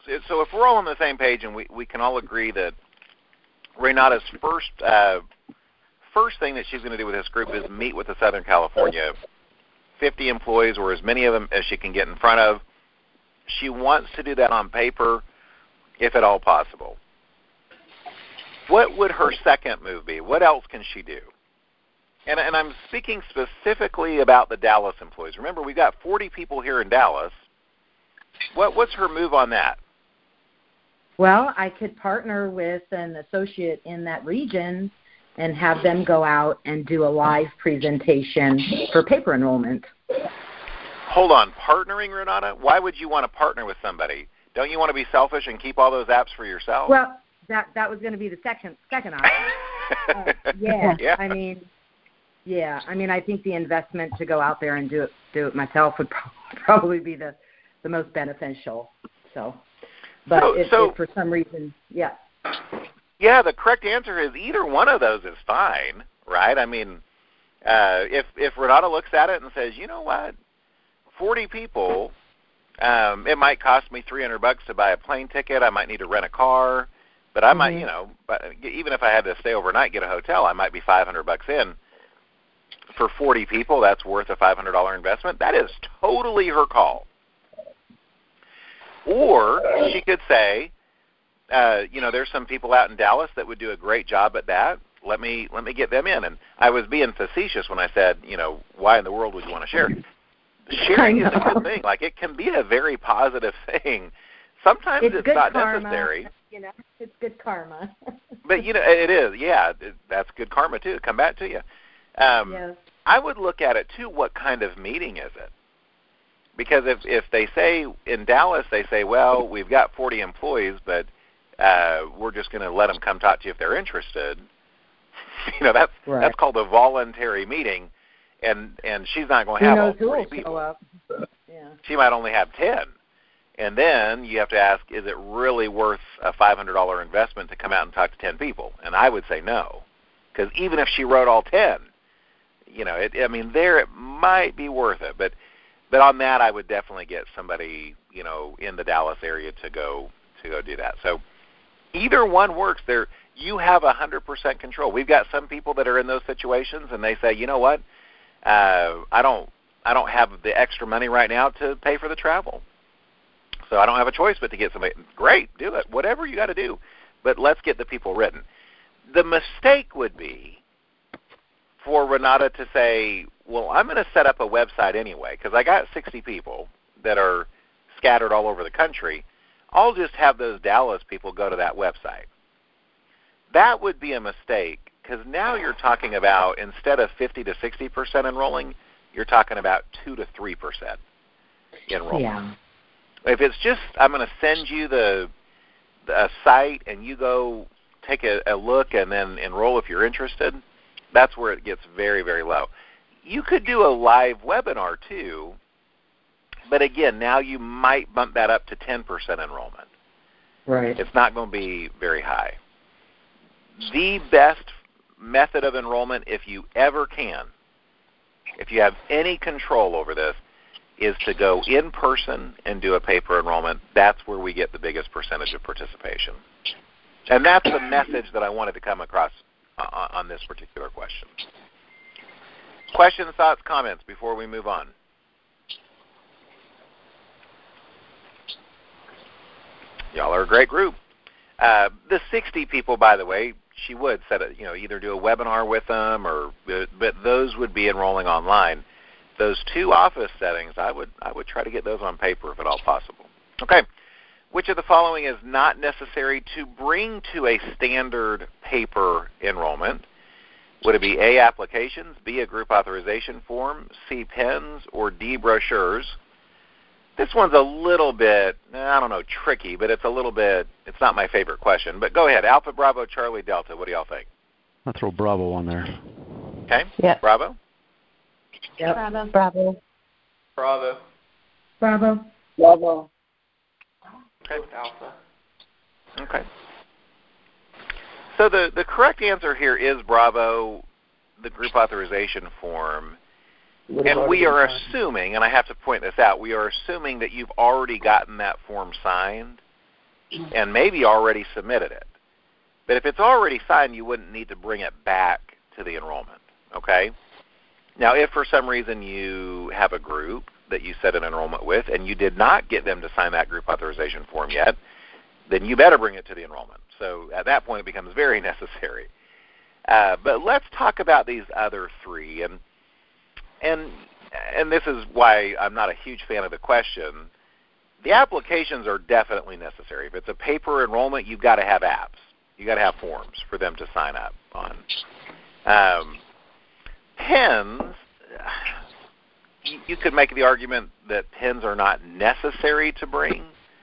so if we're all on the same page and we, we can all agree that Renata's first uh, first thing that she's going to do with this group is meet with the Southern California fifty employees or as many of them as she can get in front of. She wants to do that on paper, if at all possible. What would her second move be? What else can she do? And, and I'm speaking specifically about the Dallas employees. Remember, we've got forty people here in Dallas. What, what's her move on that? Well, I could partner with an associate in that region and have them go out and do a live presentation for paper enrollment. Hold on. Partnering, Renata? Why would you want to partner with somebody? Don't you want to be selfish and keep all those apps for yourself? Well, that that was going to be the second second option. uh, yeah, yeah, I mean, yeah, I mean, I think the investment to go out there and do it do it myself would probably be the, the most beneficial. So, but so, if, so, if for some reason, yeah. Yeah, the correct answer is either one of those is fine, right? I mean, uh, if if Renata looks at it and says, you know what, forty people, um, it might cost me three hundred bucks to buy a plane ticket. I might need to rent a car, but I mm-hmm. might, you know, but even if I had to stay overnight, get a hotel, I might be five hundred bucks in. For forty people, that's worth a five hundred dollar investment. That is totally her call. Or she could say, uh, you know, there's some people out in Dallas that would do a great job at that. Let me let me get them in. And I was being facetious when I said, you know, why in the world would you want to share? Sharing is a good thing. Like, it can be a very positive thing. Sometimes it's, it's good not karma. necessary. You know, it's good karma. But, you know, it is. Yeah, it, that's good karma, too, to come back to you. Um, yes. I would look at it, too, what kind of meeting is it? Because if, if they say in Dallas, they say, well, we've got forty employees, but uh, we're just going to let them come talk to you if they're interested. You know, that's right. that's called a voluntary meeting, and and she's not going to have all forty people. people. Up. Yeah. She might only have ten. And then you have to ask, is it really worth a five hundred dollar investment to come out and talk to ten people? And I would say no, because even if she wrote all ten, you know, it, I mean, there it might be worth it. But but on that, I would definitely get somebody, you know, in the Dallas area to go to go do that. So either one works. There, you have one hundred percent control. We've got some people that are in those situations, and they say, you know what, uh, I don't I don't have the extra money right now to pay for the travel. So I don't have a choice but to get somebody. Great, do it. Whatever you got to do. But let's get the people written. The mistake would be for Renata to say, well, I'm going to set up a website anyway because I got sixty people that are scattered all over the country. I'll just have those Dallas people go to that website. That would be a mistake because now you're talking about, instead of fifty to sixty percent enrolling, you're talking about two to three percent enrolling. Yeah. If it's just, I'm going to send you the, the site and you go take a, a look and then enroll if you're interested, that's where it gets very, very low. You could do a live webinar too, but again, now you might bump that up to ten percent enrollment. Right. It's not going to be very high. The best method of enrollment, if you ever can, if you have any control over this, is to go in person and do a paper enrollment. That's where we get the biggest percentage of participation. And that's the message that I wanted to come across on, on this particular question. Questions, thoughts, comments before we move on? Y'all are a great group. Uh, the sixty people, by the way, she would set a, you know, either do a webinar with them, or but those would be enrolling online. Those two office settings, I would I would try to get those on paper if at all possible. Okay. Which of the following is not necessary to bring to a standard paper enrollment? Would it be A, applications, B, a group authorization form, C, pens, or D, brochures? This one's a little bit, I don't know, tricky, but it's a little bit, it's not my favorite question. But go ahead, Alpha, Bravo, Charlie, Delta. What do y'all think? I'll throw Bravo on there. Okay. Yep. Bravo? Yep. Bravo. Bravo. Bravo. Bravo. Bravo. Okay. Alpha. Okay. So the, the correct answer here is Bravo, the group authorization form. And we are assuming, and I have to point this out, we are assuming that you've already gotten that form signed. and maybe already submitted it. But if it's already signed, you wouldn't need to bring it back to the enrollment, okay? Now, if for some reason you have a group that you set an enrollment with and you did not get them to sign that group authorization form yet, then you better bring it to the enrollment. So at that point, it becomes very necessary. Uh, but let's talk about these other three, and and and this is why I'm not a huge fan of the question. The applications are definitely necessary. If it's a paper enrollment, you've got to have apps. You've got to have forms for them to sign up on. Um, pens, you, you could make the argument that pens are not necessary to bring.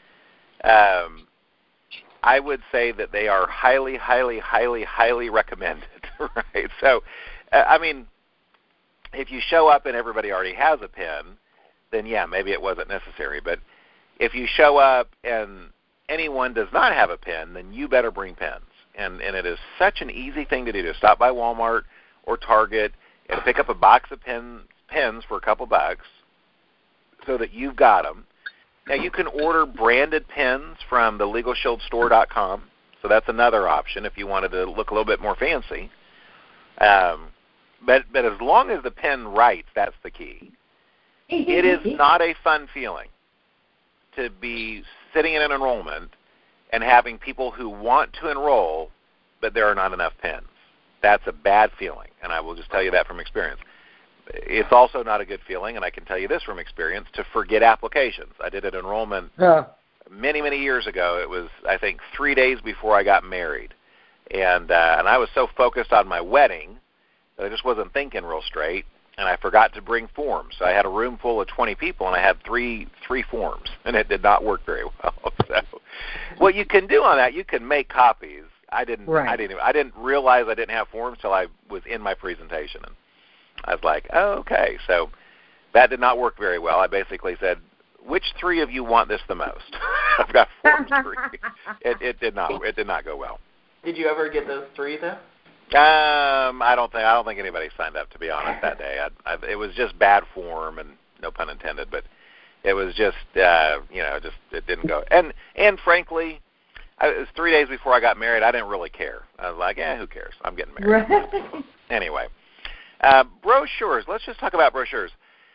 Um, I would say that they are highly, highly, highly, highly recommended, right? So, uh, I mean, if you show up and everybody already has a pen, then yeah, maybe it wasn't necessary. But if you show up and anyone does not have a pen, then you better bring pens. And, and it is such an easy thing to do, to stop by Walmart or Target and pick up a box of pen, pens for a couple bucks so that you've got them. Now, you can order branded pens from the legal shield store dot com, so that's another option if you wanted to look a little bit more fancy. Um, but, but as long as the pen writes, that's the key. It is not a fun feeling to be sitting in an enrollment and having people who want to enroll, but there are not enough pens. That's a bad feeling, and I will just tell you that from experience. It's also not a good feeling, and I can tell you this from experience, to forget applications. I did an enrollment huh. many, many years ago. It was, I think, three days before I got married. And uh, and I was so focused on my wedding that I just wasn't thinking real straight, and I forgot to bring forms. So I had a room full of twenty people, and I had three three forms, and it did not work very well. So what you can do on that, you can make copies. I didn't, right. I didn't, I didn't realize I didn't have forms till I was in my presentation, and I was like, oh, okay. So that did not work very well. I basically said, which three of you want this the most? I've got forms three. It, it did not. It did not go well. Did you ever get those three though? Um, I don't think. I don't think anybody signed up, to be honest, that day. I, I, it was just bad form, and no pun intended. But it was just, uh, you know, just it didn't go. And and frankly, I, it was three days before I got married. I didn't really care. I was like, eh, who cares? I'm getting married. Right. Anyway. Uh, brochures. Let's just talk about brochures.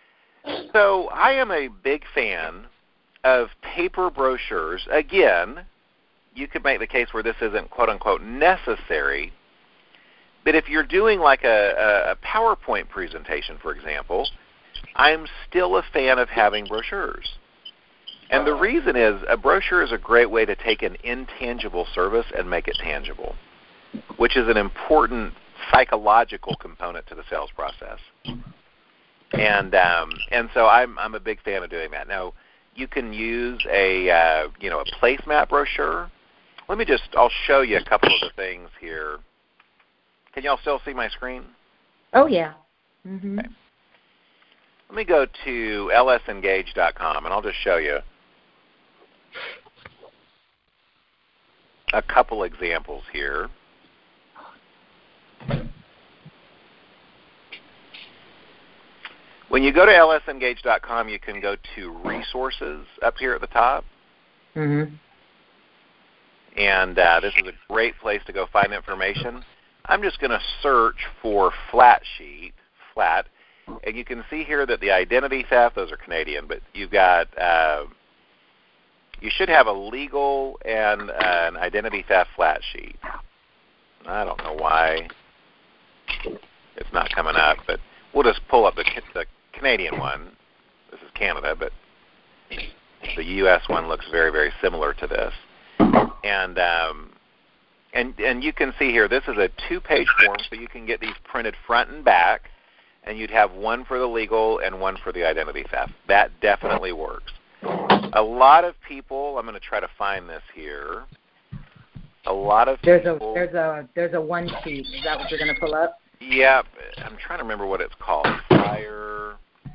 So I am a big fan of paper brochures. Again, you could make the case where this isn't quote-unquote necessary, but if you're doing like a, a PowerPoint presentation, for example, I'm still a fan of having brochures. And the reason is a brochure is a great way to take an intangible service and make it tangible, which is an important psychological component to the sales process. And um, and so I'm I'm a big fan of doing that. Now, you can use a uh, you know a placemat brochure. Let me just I'll show you a couple of the things here. Can y'all still see my screen? Oh yeah. Mm-hmm. Okay. Let me go to L S engage dot com and I'll just show you a couple examples here. When you go to L S engage dot com, you can go to resources up here at the top. Mm-hmm. And uh, this is a great place to go find information. I'm just going to search for flat sheet, flat, and you can see here that the identity theft, those are Canadian, but you've got, uh, you should have a legal and uh, an identity theft flat sheet. I don't know why it's not coming up, but we'll just pull up the, the Canadian one. This is Canada, but the U S one looks very, very similar to this. And um, and and you can see here, this is a two-page form, so you can get these printed front and back, and you'd have one for the legal and one for the identity theft. That definitely works. A lot of people, I'm going to try to find this here. A lot of there's people. A, there's a there's a one sheet. Is that what you're going to pull up? Yeah, I'm trying to remember what it's called. Fire.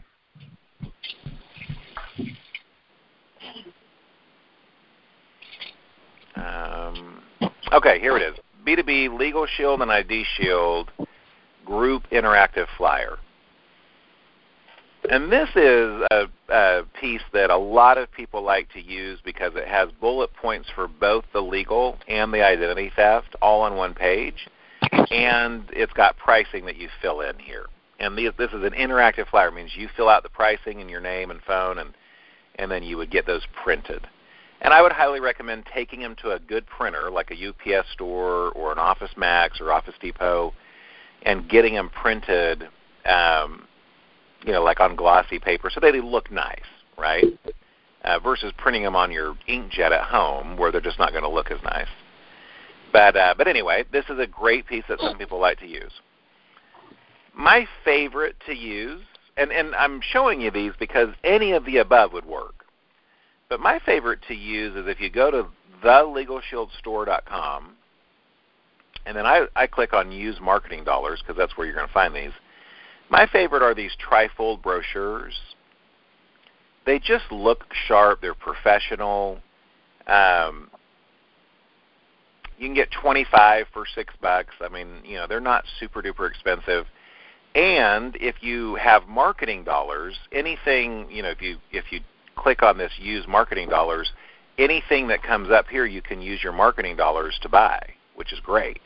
Um, okay, here it is. B two B Legal Shield and I D Shield Group Interactive Flyer. And this is a, a piece that a lot of people like to use because it has bullet points for both the legal and the identity theft all on one page, and it's got pricing that you fill in here. And these, this is an interactive flyer. It means you fill out the pricing and your name and phone, and, and then you would get those printed. And I would highly recommend taking them to a good printer like a U P S store or an Office Max or Office Depot and getting them printed um, you know, like on glossy paper, so they look nice, right? Uh, versus printing them on your inkjet at home, where they're just not going to look as nice. But uh, but anyway, this is a great piece that some people like to use. My favorite to use, and, and I'm showing you these because any of the above would work. But my favorite to use is if you go to the legal shield store dot com, and then I, I click on Use Marketing Dollars because that's where you're going to find these. My favorite are these trifold brochures. They just look sharp. They're professional. Um, you can get twenty-five for six bucks. I mean, you know, they're not super duper expensive. And if you have marketing dollars, anything, you know, if you if you click on this Use Marketing Dollars, anything that comes up here, you can use your marketing dollars to buy, which is great.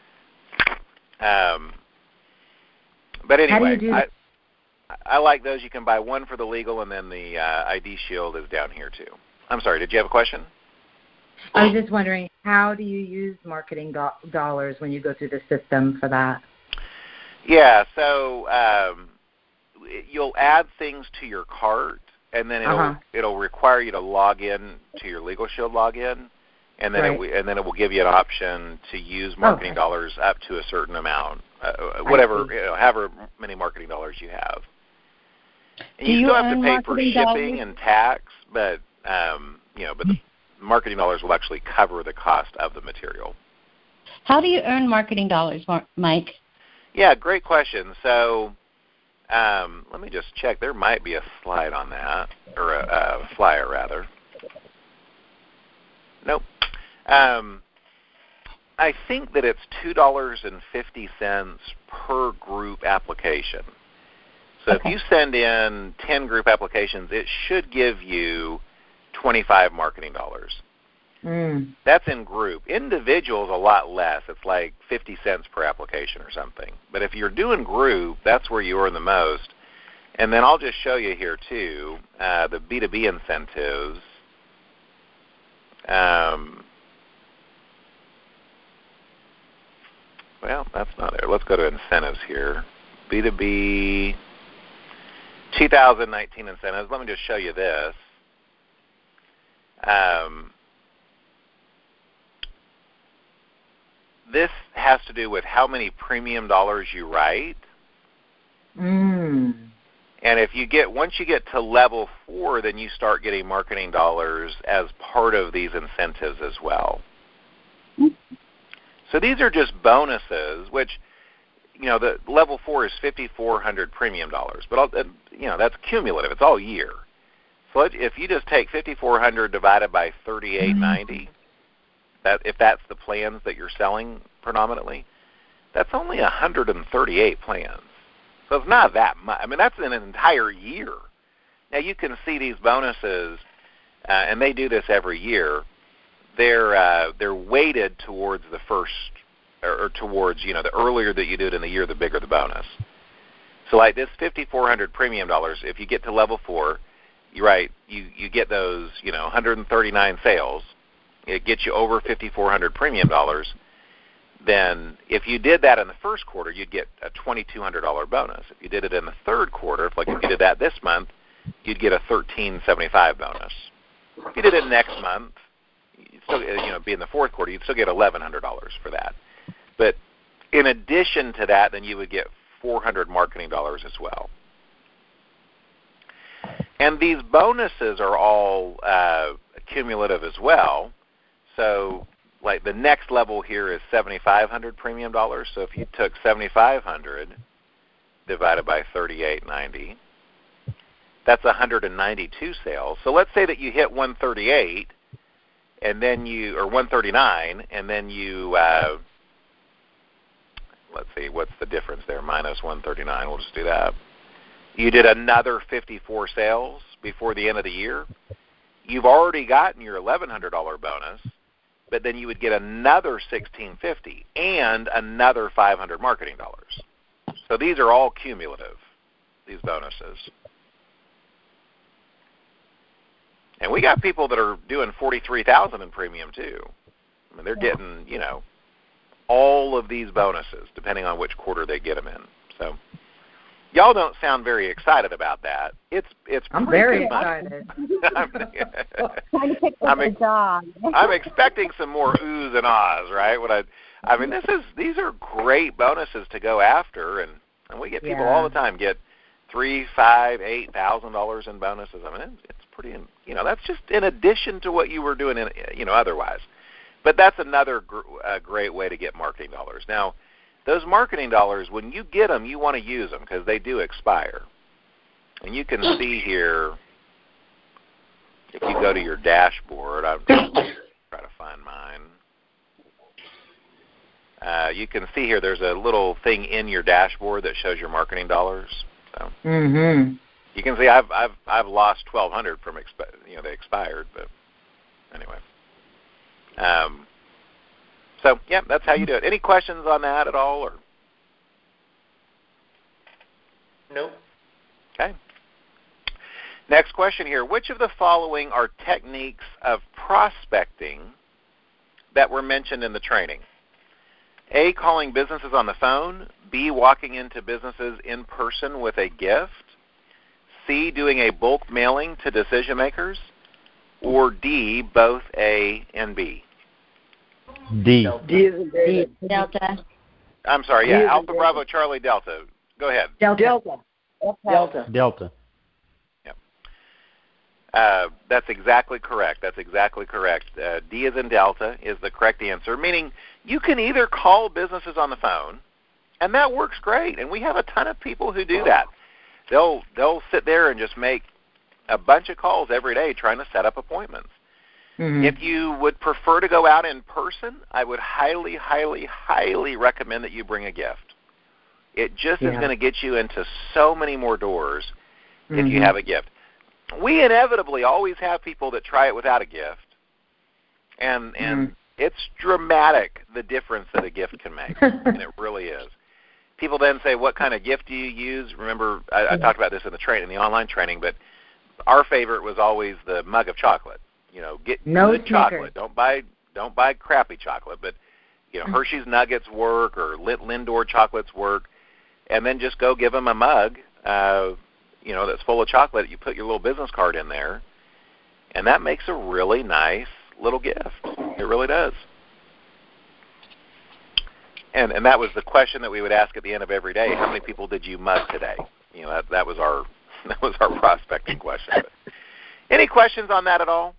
Um. But anyway, I, I like those. You can buy one for the legal, and then the uh, I D Shield is down here too. I'm sorry, did you have a question? I was just wondering, how do you use marketing do- dollars when you go through the system for that? Yeah, so um, you'll add things to your cart, and then it'll uh-huh. it'll require you to log in to your Legal Shield login, and then right. it, and then it will give you an option to use marketing okay. dollars up to a certain amount. Uh, whatever, you know, however many marketing dollars you have. And Do you, you still have to pay for shipping dollars? and tax, but um, you know, but the marketing dollars will actually cover the cost of the material. How do you earn marketing dollars, Mike? Yeah, great question. So um, let me just check. There might be a slide on that, or a, a flyer rather. Nope. Um, I think that it's two dollars and fifty cents per group application. So okay. if you send in ten group applications, it should give you twenty-five marketing dollars. Mm. That's in group. Individuals, a lot less. It's like fifty cents per application or something. But if you're doing group, that's where you earn the most. And then I'll just show you here, too, uh, the B two B incentives. Um, well, that's not it. Let's go to incentives here. B two B two thousand nineteen incentives. Let me just show you this. Um, this has to do with how many premium dollars you write. Mm. And if you get, once you get to level four, then you start getting marketing dollars as part of these incentives as well. So these are just bonuses, which, you know, the level four is fifty-four hundred premium dollars, but I'll, you know, that's cumulative. It's all year. So if you just take fifty-four hundred divided by thirty-eight ninety, that if that's the plans that you're selling predominantly, that's only one hundred thirty-eight plans. So it's not that much. I mean, that's an entire year. Now you can see these bonuses, uh, and they do this every year. They're uh, they're weighted towards the first, or, or towards, you know, the earlier that you do it in the year, the bigger the bonus. So like this fifty-four hundred premium dollars, if you get to level four, you're right, you, you get those, you know, one hundred thirty-nine sales. It gets you over fifty-four hundred premium dollars. Then if you did that in the first quarter, you'd get a twenty-two hundred dollars bonus. If you did it in the third quarter, if like if you did that this month, you'd get a thirteen seventy-five bonus. If you did it next month, you'd still, you know, be in the fourth quarter, you'd still get eleven hundred dollars for that. But in addition to that, then you would get four hundred marketing dollars as well. And these bonuses are all uh, cumulative as well. So like the next level here is seventy-five hundred premium dollars. So if you took seventy-five hundred divided by thirty-eight ninety, that's one hundred ninety-two sales. So let's say that you hit one thirty-eight, and then you, or one thirty-nine, and then you, uh, let's see, what's the difference there? Minus one thirty-nine. We'll just do that. you did another fifty-four sales before the end of the year, you've already gotten your eleven hundred dollars bonus, but then you would get another sixteen fifty and another five hundred marketing dollars. So these are all cumulative, these bonuses. And we got people that are doing forty-three thousand in premium too. I mean, they're getting, you know, all of these bonuses depending on which quarter they get them in. So y'all don't sound very excited about that. It's it's I'm very excited. I'm, Trying to pick up I'm, the dog. I'm expecting some more oohs and ahs, right? What I I mean, this is these are great bonuses to go after, and, and we get people Yeah. all the time get three, five, eight thousand dollars in bonuses. I mean, it's pretty, you know, that's just in addition to what you were doing, in, you know, otherwise. But that's another gr- uh, great way to get marketing dollars. Now, those marketing dollars, when you get them, you want to use them because they do expire. And you can see here, if you go to your dashboard, I'm trying to find mine. Uh, you can see here there's a little thing in your dashboard that shows your marketing dollars. So Mm-hmm. you can see I've I've I've lost twelve hundred from expi- you know they expired, but anyway. Um, so yeah, that's how you do it. Any questions on that at all, or? Nope. Okay. Next question here. Which of the following are techniques of prospecting that were mentioned in the training? A, calling businesses on the phone. B, walking into businesses in person with a gift. C, doing a bulk mailing to decision makers. Or D, both A and B. D. D is in David. Delta. I'm sorry, D yeah, is in Alpha David. Bravo Charlie Delta. Go ahead. Delta. Delta. Delta. Delta. Uh, that's exactly correct. That's exactly correct. Uh, D as in Delta is the correct answer, meaning you can either call businesses on the phone, and that works great, and we have a ton of people who do that. They'll they'll sit there and just make a bunch of calls every day trying to set up appointments. Mm-hmm. If you would prefer to go out in person, I would highly, highly, highly recommend that you bring a gift. It just is Yeah. going to get you into so many more doors if Mhm. you have a gift. We inevitably always have people that try it without a gift, and and Mm. it's dramatic the difference that a gift can make, and it really is. People then say, "What kind of gift do you use?" Remember, I, I talked about this in the train, in the online training, but our favorite was always the mug of chocolate. You know, get No good Snickers. chocolate. Don't buy don't buy crappy chocolate, but you know, Mm. Hershey's Nuggets work or Lindor chocolates work, and then just go give them a mug. Uh, you know, that's full of chocolate. You put your little business card in there, and that makes a really nice little gift. It really does. And and that was the question that we would ask at the end of every day. How many people did you mug today? You know, that, that was our that was our prospecting question. But any questions on that at all?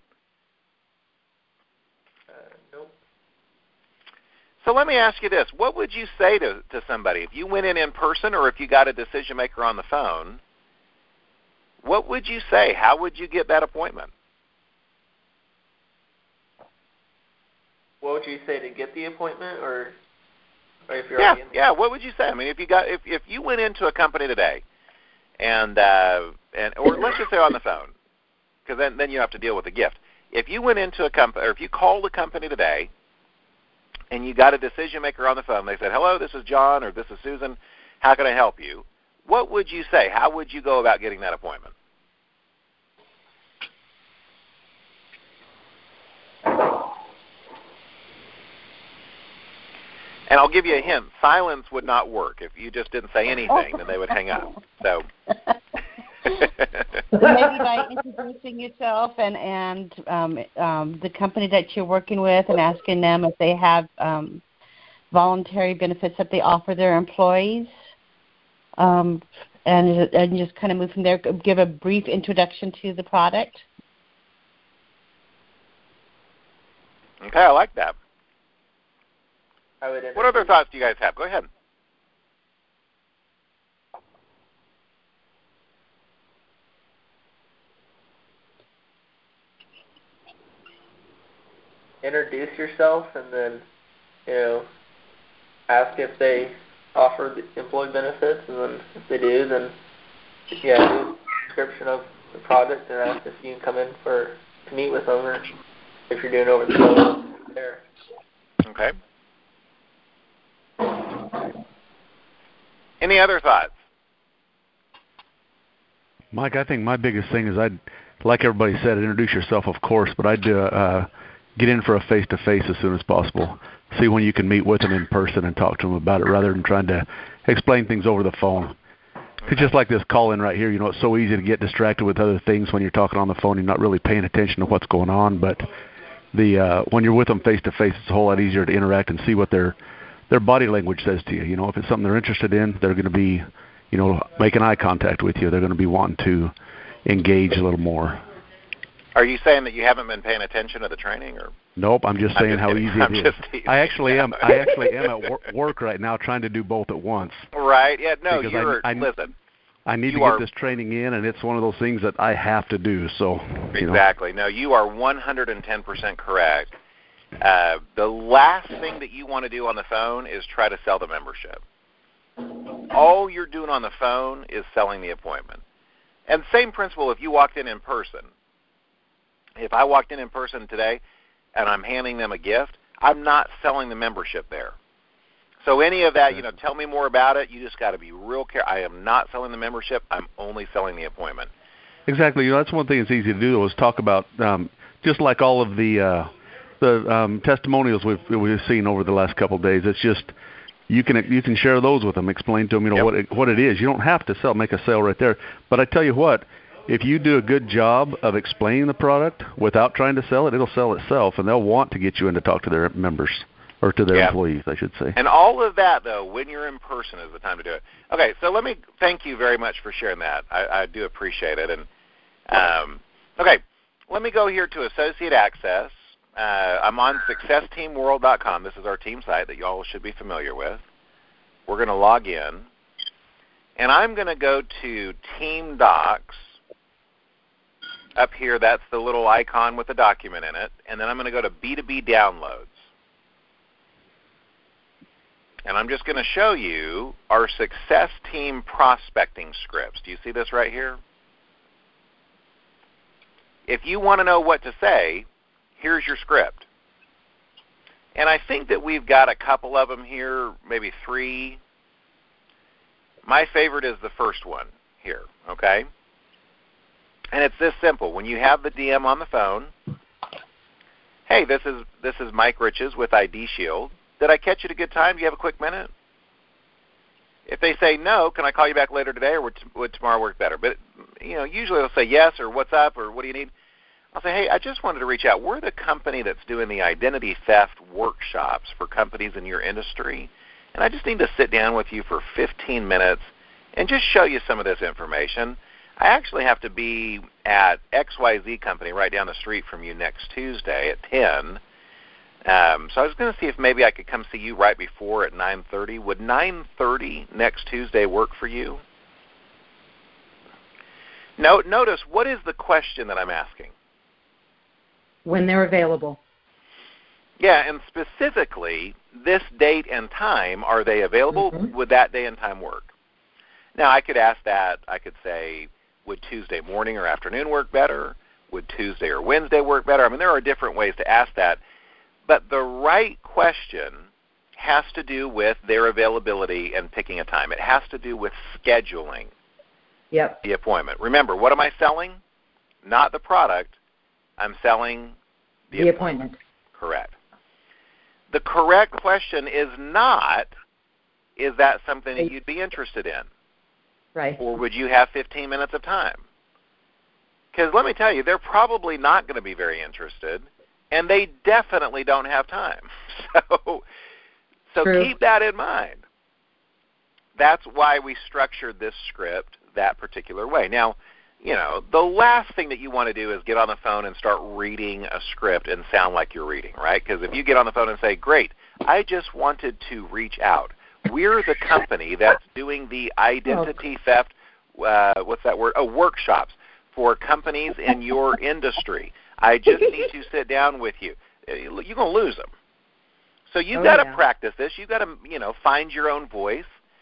Uh, nope. So let me ask you this. What would you say to, to somebody if you went in in person or if you got a decision maker on the phone? What would you say? How would you get that appointment? What would you say to get the appointment, or, or if you're Yeah, already in? yeah. What would you say? I mean, if you got if if you went into a company today, and uh, and or let's just say on the phone, because then then you have to deal with the gift. If you went into a company, or if you called a company today, and you got a decision maker on the phone, they said, "Hello, this is John, or this is Susan. How can I help you?" What would you say? How would you go about getting that appointment? And I'll give you a hint. Silence would not work. If you just didn't say anything, then they would hang up. So, So maybe by introducing yourself and and um, um, the company that you're working with, and asking them if they have um, voluntary benefits that they offer their employees, um, and and just kind of move from there. Give a brief introduction to the product. okay, I like that. I would What other thoughts do you guys have? Go ahead. introduce yourself, and then, you know, ask if they offer the employee benefits, and then if they do, then yeah, do a description of the project and ask if you can come in for to meet with them, or if you're doing over the phone there. Okay. Any other thoughts? Mike, I think my biggest thing is I'd, like everybody said, introduce yourself, of course, but I'd uh, get in for a face-to-face as soon as possible. See when you can meet with them in person and talk to them about it rather than trying to explain things over the phone. Because just like this call-in right here, you know, it's so easy to get distracted with other things when you're talking on the phone. You're not really paying attention to what's going on. But the uh, when you're with them face-to-face, it's a whole lot easier to interact and see what their their body language says to you. You know, if it's something they're interested in, they're going to be, you know, making eye contact with you. They're going to be wanting to engage a little more. Are you saying that you haven't been paying attention to the training, or? Nope, I'm just saying I'm just how kidding. easy I'm it is. just I actually am. I actually am at wor- work right now, trying to do both at once. Right? Yeah. No, because you're. I, I, listen. I need you to get are, this training in, and it's one of those things that I have to do. So exactly. You know. No, you are one hundred ten percent correct. Uh, the last thing that you want to do on the phone is try to sell the membership. All you're doing on the phone is selling the appointment. And same principle if you walked in in person. If I walked in in person today and I'm handing them a gift, I'm not selling the membership there. So any of that, you know, tell me more about it. You just got to be real careful. I am not selling the membership. I'm only selling the appointment. Exactly. You know, that's one thing that's easy to do is talk about, um, just like all of the uh, the um, testimonials we've we've seen over the last couple of days. It's just you can you can share those with them, explain to them, you know, yep. what it, what it is. You don't have to sell, make a sale right there. But I tell you what, if you do a good job of explaining the product without trying to sell it, it'll sell itself, and they'll want to get you in to talk to their members. Or to their yeah. employees, I should say. And all of that, though, when you're in person is the time to do it. Okay, so let me thank you very much for sharing that. I, I do appreciate it. And um, okay, let me go here to Associate Access. Uh, I'm on success team world dot com. This is our team site that you all should be familiar with. We're going to log in. And I'm going to go to Team Docs. Up here, that's the little icon with the document in it. And then I'm going to go to B two B Downloads. And I'm just going to show you our Success Team prospecting scripts. Do you see this right here? If you want to know what to say, here's your script. And I think that we've got a couple of them here, maybe three. My favorite is the first one here, okay? And it's this simple. When you have the D M on the phone, hey, this is this is Mike Riches with I D Shield. Did I catch you at a good time? Do you have a quick minute? If they say no, can I call you back later today, or would, t- would tomorrow work better? But, you know, usually they'll say yes, or what's up, or what do you need? I'll say, hey, I just wanted to reach out. We're the company that's doing the identity theft workshops for companies in your industry, and I just need to sit down with you for fifteen minutes and just show you some of this information. I actually have to be at X Y Z company right down the street from you next Tuesday at ten. Um, so I was going to see if maybe I could come see you right before at nine thirty. Would nine thirty next Tuesday work for you? No, notice, what is the question that I'm asking? When they're available. Yeah, and specifically, this date and time, are they available? Mm-hmm. Would that day and time work? Now, I could ask that. I could say, would Tuesday morning or afternoon work better? Would Tuesday or Wednesday work better? I mean, there are different ways to ask that. But the right question has to do with their availability and picking a time. It has to do with scheduling yep. the appointment. Remember, what am I selling? Not the product. I'm selling the, the appointment. appointment. Correct. The correct question is not, is that something that you'd be interested in? Right. Or would you have fifteen minutes of time? Because let me tell you, they're probably not going to be very interested. And they definitely don't have time. So, so True. Keep that in mind. That's why we structured this script that particular way. Now, you know, the last thing that you want to do is get on the phone and start reading a script and sound like you're reading, right? Because if you get on the phone and say, great, I just wanted to reach out. We're the company that's doing the identity theft, uh, what's that word? Oh, workshops for companies in your industry. I just need to sit down with you. You're going to lose them. So you've oh, got to yeah. practice this. You've got to, you know, find your own voice.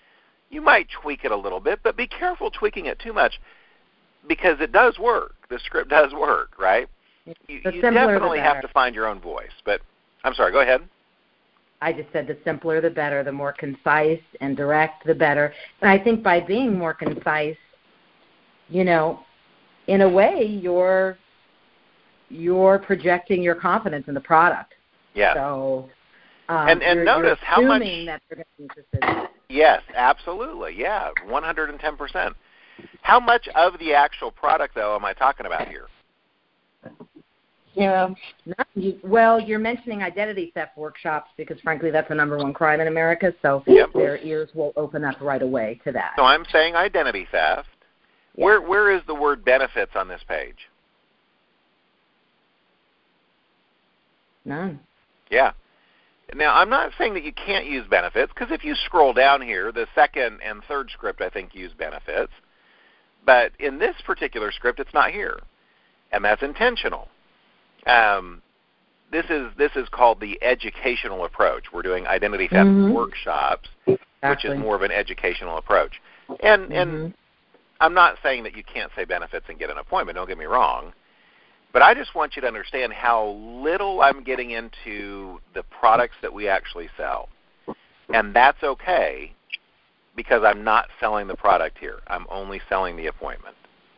you might tweak it a little bit, but be careful tweaking it too much because it does work. The script does work, right? You, you definitely have to find your own voice. But I'm sorry, go ahead. I just said the simpler the better, the more concise and direct the better. And I think by being more concise, you know, in a way you're you're projecting your confidence in the product. Yeah. So um, and and you're, notice you're how much that they're going to be interested in it. Yes, absolutely. Yeah, one hundred ten percent. How much of the actual product, though, am I talking about here? Yeah. Well, you're mentioning identity theft workshops because, frankly, that's the number one crime in America, so yep. their ears will open up right away to that. So I'm saying identity theft. Yeah. Where Where is the word benefits on this page? None. Yeah. Now, I'm not saying that you can't use benefits, because if you scroll down here, the second and third script, I think, use benefits. But in this particular script, it's not here, and that's intentional. Um, this is this is called the educational approach. We're doing identity theft mm-hmm. workshops, exactly. which is more of an educational approach. And mm-hmm. and I'm not saying that you can't say benefits and get an appointment, don't get me wrong. But I just want you to understand how little I'm getting into the products that we actually sell. And that's okay, because I'm not selling the product here. I'm only selling the appointment.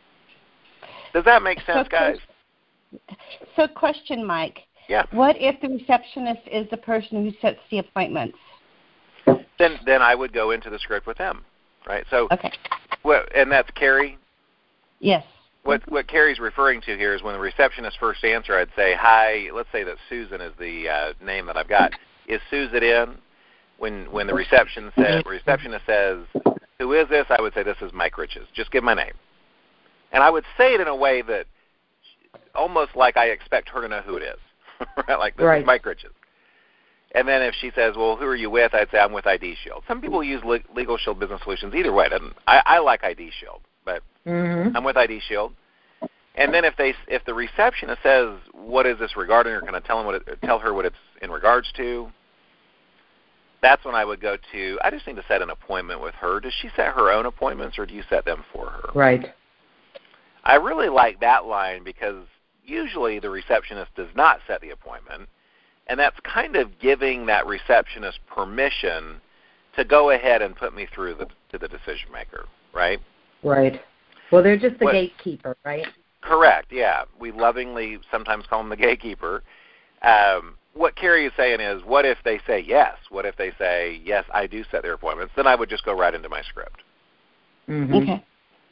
Does that make sense, so, guys? So question, Mike. Yeah. What if the receptionist is the person who sets the appointments? Then then I would go into the script with them, right? So, okay. Well, and that's Carrie? Yes. What what Carrie's referring to here is when the receptionist first answer, I'd say, hi, let's say that Susan is the uh, name that I've got. Is Susan in? When when the reception says, receptionist says, who is this? I would say, this is Mike Riches. Just give my name. And I would say it in a way that almost like I expect her to know who it is. right? Like, this right. is Mike Riches. And then if she says, well, who are you with? I'd say, I'm with I D Shield. Some people use Legal Shield Business Solutions either way. I, I like I D Shield, but mm-hmm. I'm with I D Shield. And then if they, if the receptionist says, what is this regarding, or can I tell, them what it, tell her what it's in regards to, that's when I would go to, I just need to set an appointment with her. Does she set her own appointments, or do you set them for her? Right. I really like that line because usually the receptionist does not set the appointment. And that's kind of giving that receptionist permission to go ahead and put me through the, to the decision maker, right? Right. Well, they're just the what, gatekeeper, right? Correct, yeah. We lovingly sometimes call them the gatekeeper. Um, what Carrie is saying is, what if they say yes? What if they say, yes, I do set their appointments? Then I would just go right into my script. Mm-hmm. Okay.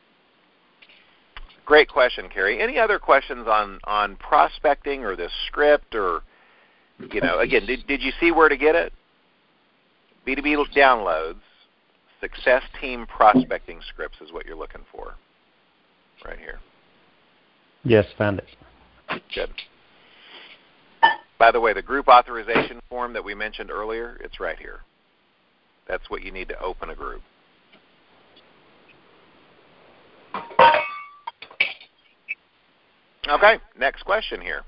Great question, Carrie. Any other questions on, on prospecting or this script, or... You know, again, did, did you see where to get it? B two B downloads, success team prospecting scripts is what you're looking for right here. Yes, found it. Good. By the way, the group authorization form that we mentioned earlier, it's right here. That's what you need to open a group. Okay, next question here.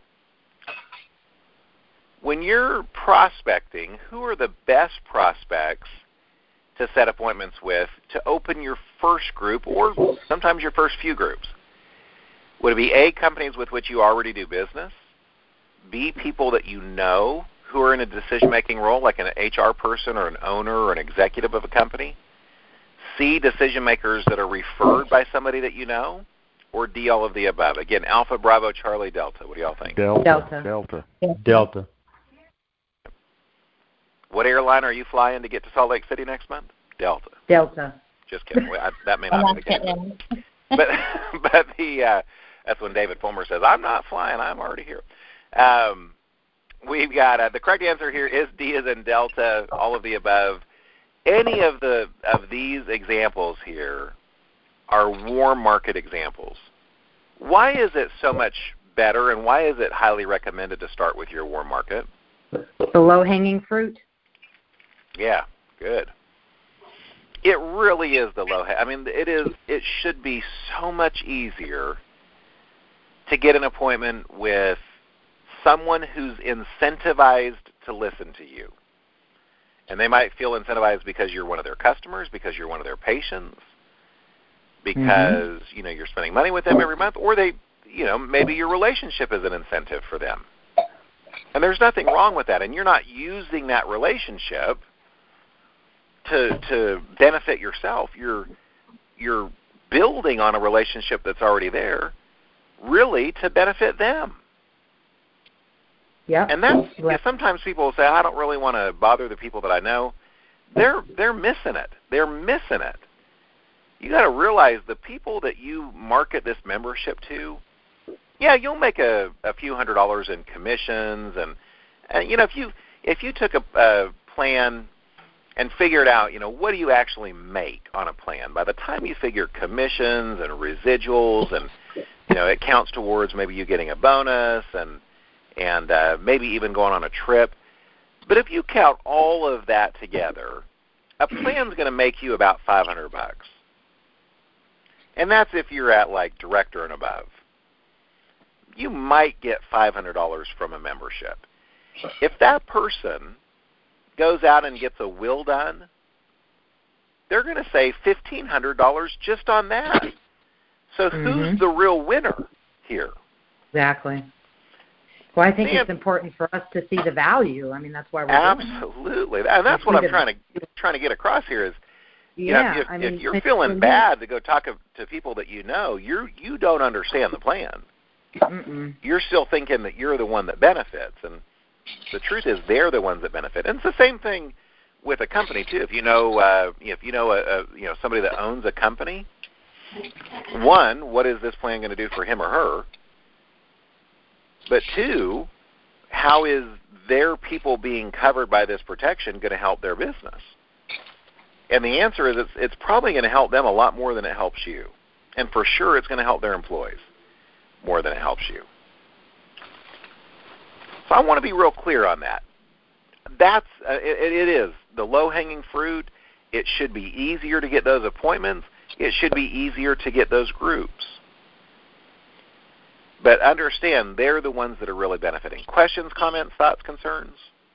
When you're prospecting, who are the best prospects to set appointments with to open your first group, or sometimes your first few groups? Would it be A, companies with which you already do business, B, people that you know who are in a decision-making role, like an H R person or an owner or an executive of a company, C, decision makers that are referred by somebody that you know, or D, all of the above? Again, Alpha, Bravo, Charlie, Delta. What do y'all think? Delta. Delta. Delta. Delta. What airline are you flying to get to Salt Lake City next month? Delta. Delta. Just kidding. I, that may not be the case. But but the uh, that's when David Fulmer says, I'm not flying. I'm already here. Um, we've got uh, the correct answer here is D as in Delta, all of the above. Any of the of these examples here are warm market examples. Why is it so much better, and why is it highly recommended to start with your warm market? The low-hanging fruit. Yeah, good. It really is the low. I mean, it is. It should be so much easier to get an appointment with someone who's incentivized to listen to you. And they might feel incentivized because you're one of their customers, because you're one of their patients, because mm-hmm. you know you're spending money with them every month, or they, you know, maybe your relationship is an incentive for them. And there's nothing wrong with that. And you're not using that relationship to to benefit yourself. You're you're building on a relationship that's already there, really to benefit them. Yeah. And that's yeah, sometimes people will say, I don't really want to bother the people that I know. They're they're missing it. They're missing it. You got to realize the people that you market this membership to, yeah, you'll make a, a few hundred dollars in commissions, and, and you know if you if you took a, a plan and figured out, you know, what do you actually make on a plan? By the time you figure commissions and residuals, and you know it counts towards maybe you getting a bonus and and uh, maybe even going on a trip. But if you count all of that together, a plan's going to make you about five hundred bucks. And that's if you're at like director and above. You might get five hundred dollars from a membership. If that person goes out and gets a will done, they're going to save fifteen hundred dollars just on that. So mm-hmm. who's the real winner here? Exactly. Well, I think Man, it's important for us to see the value. I mean, that's why we're absolutely, doing it. And that's what I'm trying to trying to get across here is, you yeah, know, if, you, I mean, if you're feeling bad to go talk to people that you know, you you don't understand the plan. Mm-mm. You're still thinking that you're the one that benefits, and the truth is they're the ones that benefit. And it's the same thing with a company too. If you know, uh, if you know, a, a, you know, somebody that owns a company, one, what is this plan going to do for him or her? But two, how is their people being covered by this protection going to help their business? And the answer is it's, it's probably going to help them a lot more than it helps you. And for sure it's going to help their employees more than it helps you. So I want to be real clear on that. That's uh, it, it is the low-hanging fruit. It should be easier to get those appointments. It should be easier to get those groups. But understand, they're the ones that are really benefiting. Questions, comments, thoughts, concerns?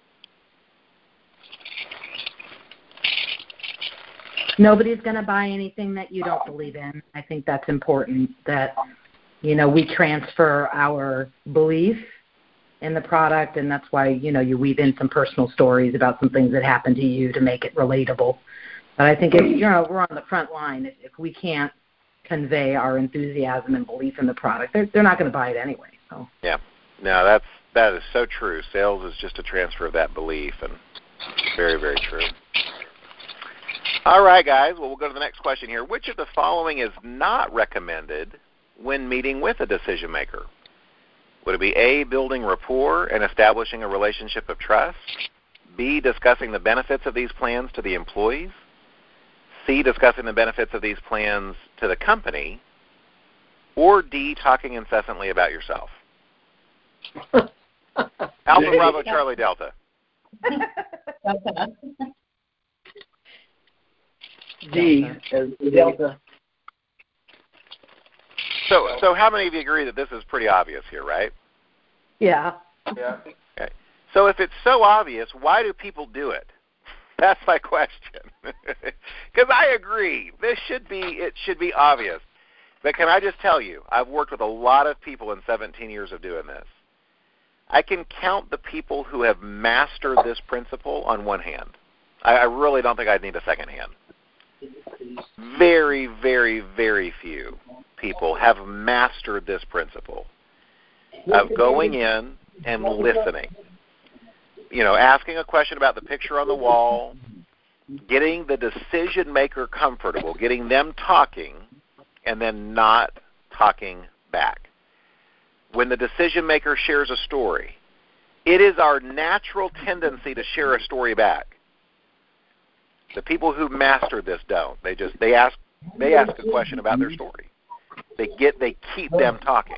Nobody's going to buy anything that you don't believe in. I think that's important, that, you know, we transfer our belief in the product, and that's why, you know, you weave in some personal stories about some things that happened to you to make it relatable. But I think if, you know, we're on the front line, if, if we can't convey our enthusiasm and belief in the product, they're, they're not going to buy it anyway. So yeah, no, that's that is so true. Sales is just a transfer of that belief, and very, very true. All right, guys. Well, we'll go to the next question here. Which of the following is not recommended when meeting with a decision maker? Would it be A, building rapport and establishing a relationship of trust? B, discussing the benefits of these plans to the employees? C, discussing the benefits of these plans to the company? Or D, talking incessantly about yourself? Alpha Bravo Charlie Delta. D as Delta. So, so how many of you agree that this is pretty obvious here, right? Yeah. Yeah. Okay. So if it's so obvious, why do people do it? That's my question. Because I agree, this should be it should be obvious. But can I just tell you, I've worked with a lot of people in seventeen years of doing this. I can count the people who have mastered this principle on one hand. I, I really don't think I'd need a second hand. Very, very, very few people have mastered this principle of going in and listening. You know, asking a question about the picture on the wall, getting the decision maker comfortable, getting them talking, and then not talking back. When the decision maker shares a story, it is our natural tendency to share a story back. The people who mastered this don't. They just they ask they ask a question about their story. They get they keep them talking.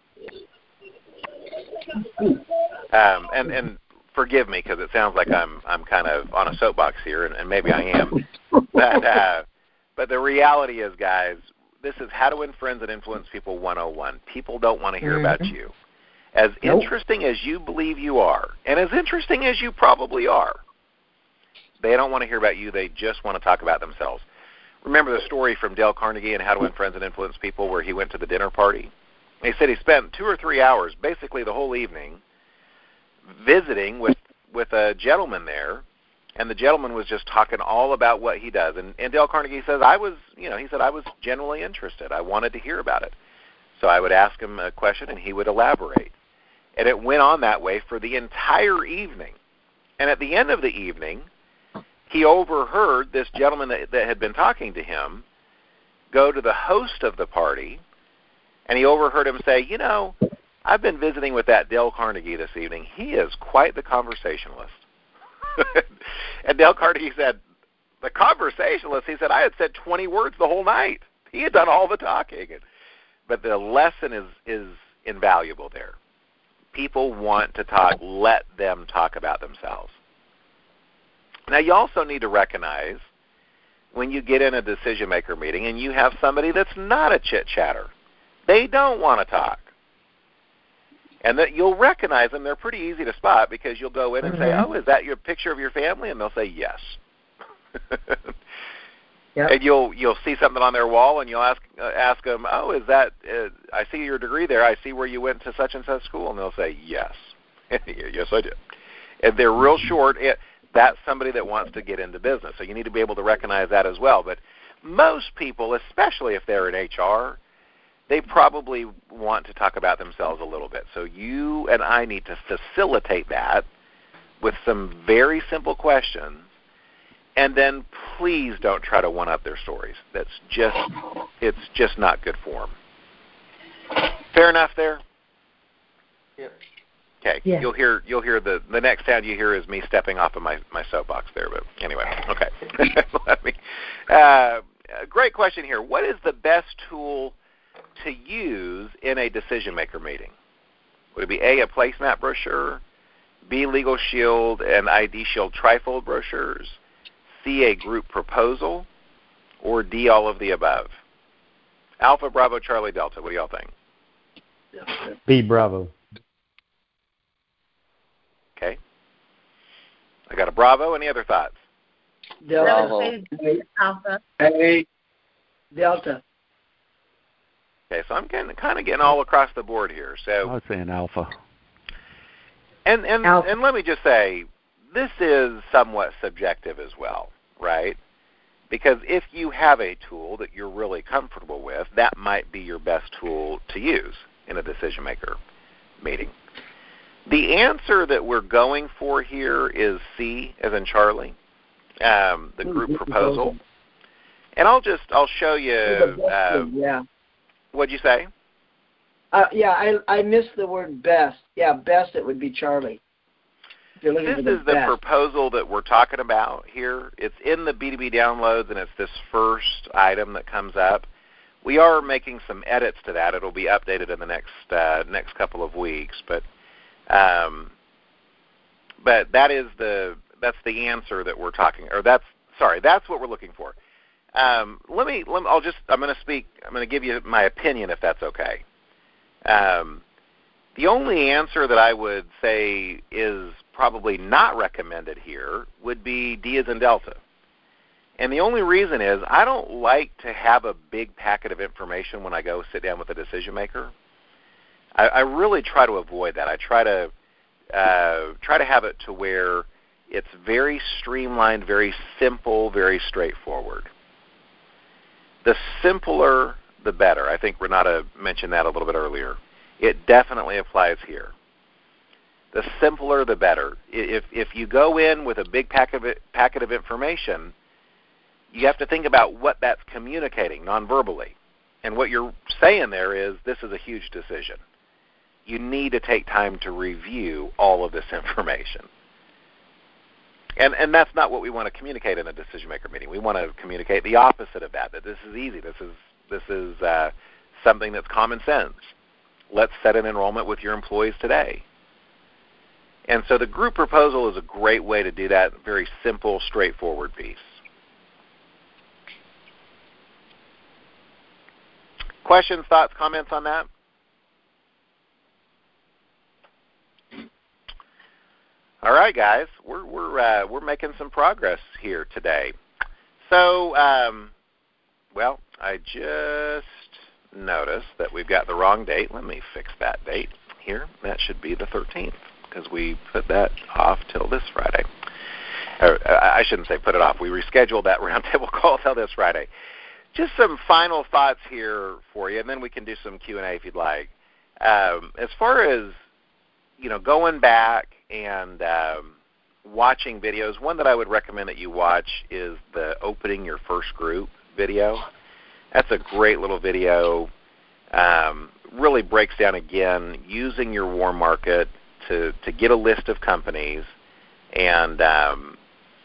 Um, and and forgive me because it sounds like I'm I'm kind of on a soapbox here, and, and maybe I am. But uh, but the reality is, guys, this is How to Win Friends and Influence People one oh one. People don't want to hear mm-hmm. about you. As nope. interesting as you believe you are, and as interesting as you probably are, They don't want to hear about you. They just want to talk about themselves. Remember the story from Dale Carnegie and How to Win Friends and Influence People where he went to the dinner party? He said he spent two or three hours, basically the whole evening, visiting with, with a gentleman there, and the gentleman was just talking all about what he does. And, and Dale Carnegie says, I was, you know, he said, I was genuinely interested. I wanted to hear about it. So I would ask him a question, and he would elaborate. And it went on that way for the entire evening. And at the end of the evening, he overheard this gentleman that, that had been talking to him go to the host of the party, and he overheard him say, you know, I've been visiting with that Dale Carnegie this evening. He is quite the conversationalist. And Dale Carnegie said, the conversationalist? He said, I had said twenty words the whole night. He had done all the talking. But the lesson is, is invaluable there. People want to talk. Let them talk about themselves. Now, you also need to recognize when you get in a decision-maker meeting and you have somebody that's not a chit-chatter. They don't want to talk. And that you'll recognize them. They're pretty easy to spot because you'll go in and mm-hmm. say, oh, is that your picture of your family? And they'll say, yes. Yep. And you'll you'll see something on their wall, and you'll ask uh, ask them, oh, is that? Uh, I see your degree there. I see where you went to such and such school, and they'll say yes, yes I did. And they're real short. It, that's somebody that wants to get into business, so you need to be able to recognize that as well. But most people, especially if they're in H R, they probably want to talk about themselves a little bit. So you and I need to facilitate that with some very simple questions. And then please don't try to one-up their stories. That's just, it's just not good form. Fair enough there? Yep. Okay. Yeah. You'll hear you'll hear the the next sound you hear is me stepping off of my, my soapbox there. But anyway, okay. Let me. Uh, great question here. What is the best tool to use in a decision-maker meeting? Would it be A, a placemat brochure, B, Legal Shield and I D Shield trifold brochures, C, a group proposal, or D, all of the above? Alpha, Bravo, Charlie, Delta. What do y'all think? B, Bravo. Okay. I got a Bravo. Any other thoughts? Delta. Alpha. A, Delta. Okay, so I'm getting, kind of getting all across the board here. So I was saying Alpha. And and alpha. And let me just say, this is somewhat subjective as well, right? Because if you have a tool that you're really comfortable with, that might be your best tool to use in a decision-maker meeting. The answer that we're going for here is C, as in Charlie, um, the group proposal. And I'll just, I'll show you. Uh, yeah. What'd you say? Uh, yeah, I I missed the word best. Yeah, best it would be Charlie. This is the, the proposal that we're talking about here. It's in the B two B downloads, and it's this first item that comes up. We are making some edits to that. It'll be updated in the next uh, next couple of weeks, but um, but that is the that's the answer that we're talking, or that's sorry, that's what we're looking for. Um, let me let me. I'll just. I'm going to speak. I'm going to give you my opinion, if that's okay. Um, the only answer that I would say is probably not recommended here would be D as in Delta. And the only reason is I don't like to have a big packet of information when I go sit down with a decision maker. I, I really try to avoid that. I try to uh, try to have it to where it's very streamlined, very simple, very straightforward. The simpler, the better. I think Renata mentioned that a little bit earlier. It definitely applies here. The simpler, the better. If if you go in with a big packet of, packet of information, you have to think about what that's communicating non-verbally. And what you're saying there is, this is a huge decision. You need to take time to review all of this information. And and that's not what we want to communicate in a decision-maker meeting. We want to communicate the opposite of that, that this is easy. This is, this is uh, something that's common sense. Let's set an enrollment with your employees today. And so the group proposal is a great way to do that, very simple, straightforward piece. Questions, thoughts, comments on that? All right, guys, we're we're uh, we're making some progress here today. So, um, well, I just noticed that we've got the wrong date. Let me fix that date here. That should be the thirteenth because we put that off till this Friday. Or, I shouldn't say put it off. We rescheduled that roundtable call till this Friday. Just some final thoughts here for you, and then we can do some Q and A if you'd like. Um, as far as, you know, going back and um, watching videos, one that I would recommend that you watch is the Opening Your First Group video. That's a great little video. Um, really breaks down, again, using your warm market to, to get a list of companies, and um,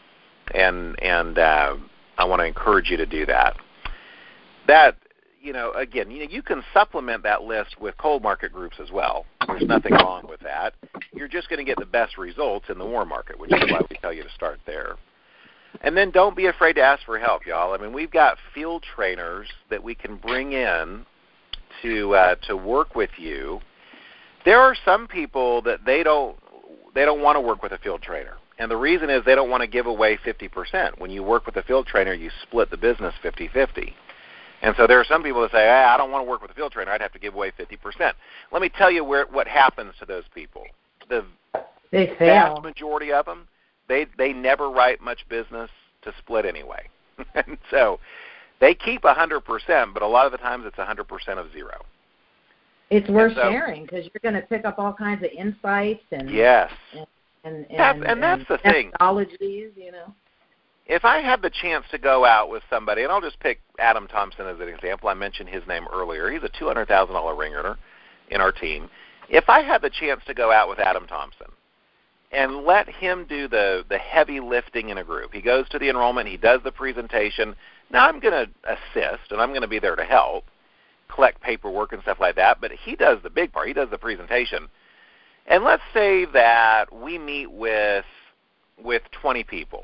and and uh, I want to encourage you to do that. That, you know, again, you know, you can supplement that list with cold market groups as well. There's nothing wrong with that. You're just going to get the best results in the warm market, which is why we tell you to start there. And then don't be afraid to ask for help, y'all. I mean, we've got field trainers that we can bring in to uh, to work with you. There are some people that they don't they don't want to work with a field trainer. And the reason is they don't want to give away fifty percent. When you work with a field trainer, you split the business fifty-fifty. And so there are some people that say, hey, I don't want to work with a field trainer. I'd have to give away fifty percent. Let me tell you where what happens to those people. The they vast fail. majority of them, they, they never write much business to split anyway. And so they keep one hundred percent, but a lot of the times it's one hundred percent of zero. It's worth so, sharing because you're going to pick up all kinds of insights and yes. and and, and, that's, and that's and the thing. Methodologies, you know. If I had the chance to go out with somebody, and I'll just pick Adam Thompson as an example. I mentioned his name earlier. He's a two hundred thousand dollars ring earner in our team. If I had the chance to go out with Adam Thompson and let him do the, the heavy lifting in a group, he goes to the enrollment, he does the presentation. Now I'm going to assist, and I'm going to be there to help, collect paperwork and stuff like that, but he does the big part. He does the presentation. And let's say that we meet with with twenty people,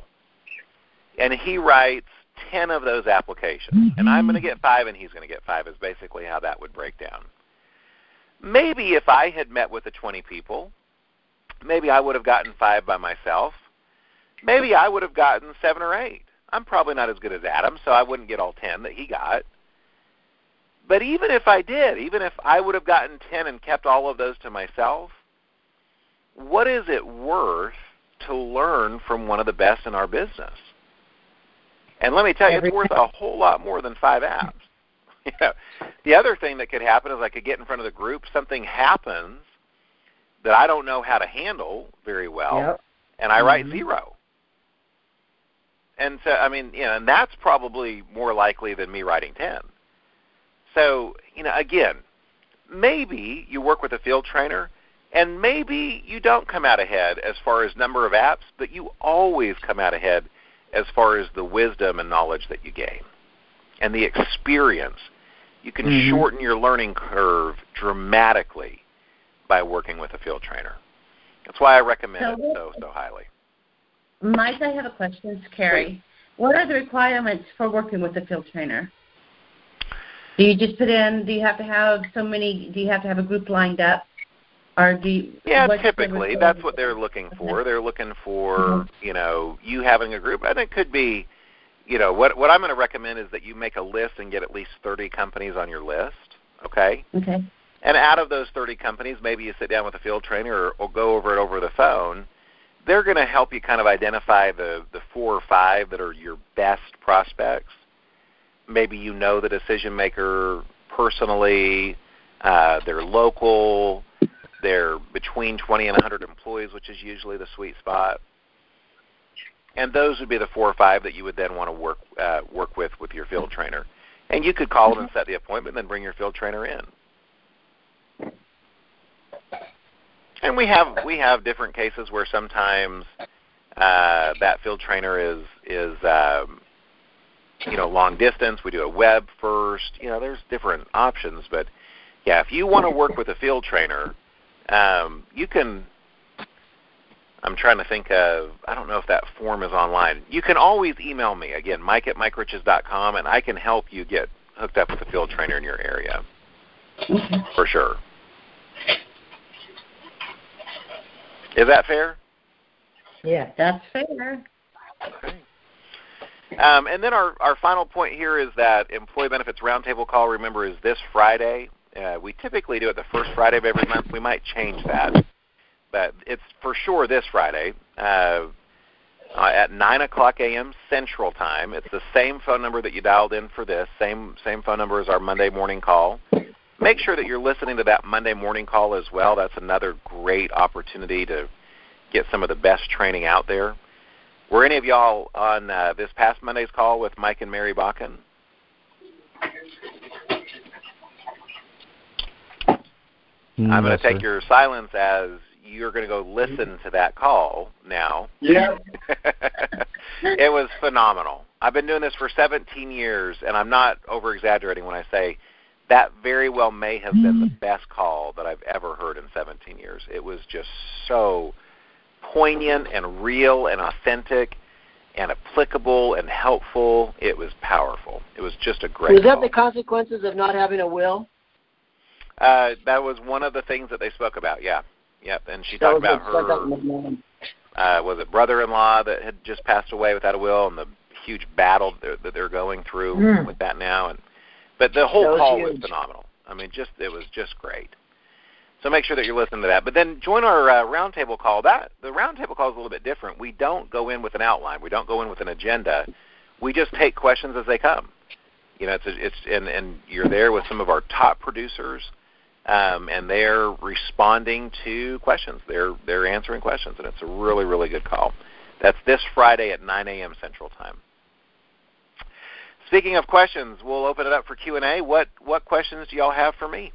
and he writes ten of those applications, and I'm going to get five and he's going to get five is basically how that would break down. Maybe if I had met with the twenty people, maybe I would have gotten five by myself. Maybe I would have gotten seven or eight. I'm probably not as good as Adam, so I wouldn't get all ten that he got. But even if I did, even if I would have gotten ten and kept all of those to myself, what is it worth to learn from one of the best in our business? And let me tell you, it's worth a whole lot more than five apps. You know, the other thing that could happen is I could get in front of the group, something happens that I don't know how to handle very well, yep. and I mm-hmm. write zero. And so, I mean, you know, and that's probably more likely than me writing ten. So, you know, again, maybe you work with a field trainer, and maybe you don't come out ahead as far as number of apps, but you always come out ahead as far as the wisdom and knowledge that you gain and the experience. You can mm-hmm. shorten your learning curve dramatically by working with a field trainer. That's why I recommend so, it so, so highly. Mike, I have a question. It's Carrie. Please. What are the requirements for working with a field trainer? Do you just put in, do you have to have so many, do you have to have a group lined up? Or do you, yeah, typically that's what they're looking for. They're looking for, mm-hmm. you know, you having a group. And it could be, you know, what what I'm going to recommend is that you make a list and get at least thirty companies on your list, okay? Okay. And out of those thirty companies, maybe you sit down with a field trainer or, or go over it over the phone. They're going to help you kind of identify the, the four or five that are your best prospects. Maybe you know the decision maker personally, uh, they're local, they're between twenty and one hundred employees, which is usually the sweet spot. And those would be the four or five that you would then want to work uh, work with with your field trainer. And you could call them and set the appointment and then bring your field trainer in. And we have we have different cases where sometimes uh, that field trainer is is um, you know long distance. We do a web first. You know, there's different options. But yeah, if you want to work with a field trainer, um, you can. I'm trying to think of. I don't know if that form is online. You can always email me again, Mike at Mike Riches dot com, and I can help you get hooked up with a field trainer in your area for sure. Is that fair? Yeah, that's fair. Okay. Um, and then our, our final point here is that Employee Benefits Roundtable call, remember, is this Friday. Uh, we typically do it the first Friday of every month. We might change that. But it's for sure this Friday uh, uh, at nine o'clock a.m. Central Time. It's the same phone number that you dialed in for this, same same phone number as our Monday morning call. Make sure that you're listening to that Monday morning call as well. That's another great opportunity to get some of the best training out there. Were any of y'all on uh, this past Monday's call with Mike and Mary Bakken? Mm, I'm going no, to take sir. your silence as you're going to go listen to that call now. Yeah. It was phenomenal. I've been doing this for seventeen years, and I'm not over-exaggerating when I say that very well may have been the best call that I've ever heard in seventeen years. It was just so poignant and real and authentic and applicable and helpful. It was powerful. It was just a great Was that call. the consequences of not having a will? Uh, that was one of the things that they spoke about, yeah. Yep, and she That talked was about it. her, uh, was it brother-in-law that had just passed away without a will, and the huge battle that that they're going through Mm. with that now. And But the whole That was call huge. was phenomenal. I mean, just it was just great. So make sure that you're listening to that. But then join our uh, roundtable call. That the roundtable call is a little bit different. We don't go in with an outline. We don't go in with an agenda. We just take questions as they come. You know, it's a, it's and, and you're there with some of our top producers, um, and they're responding to questions. They're they're answering questions, and it's a really really good call. That's this Friday at nine a.m. Central Time. Speaking of questions, we'll open it up for Q and A. What what questions do y'all have for me?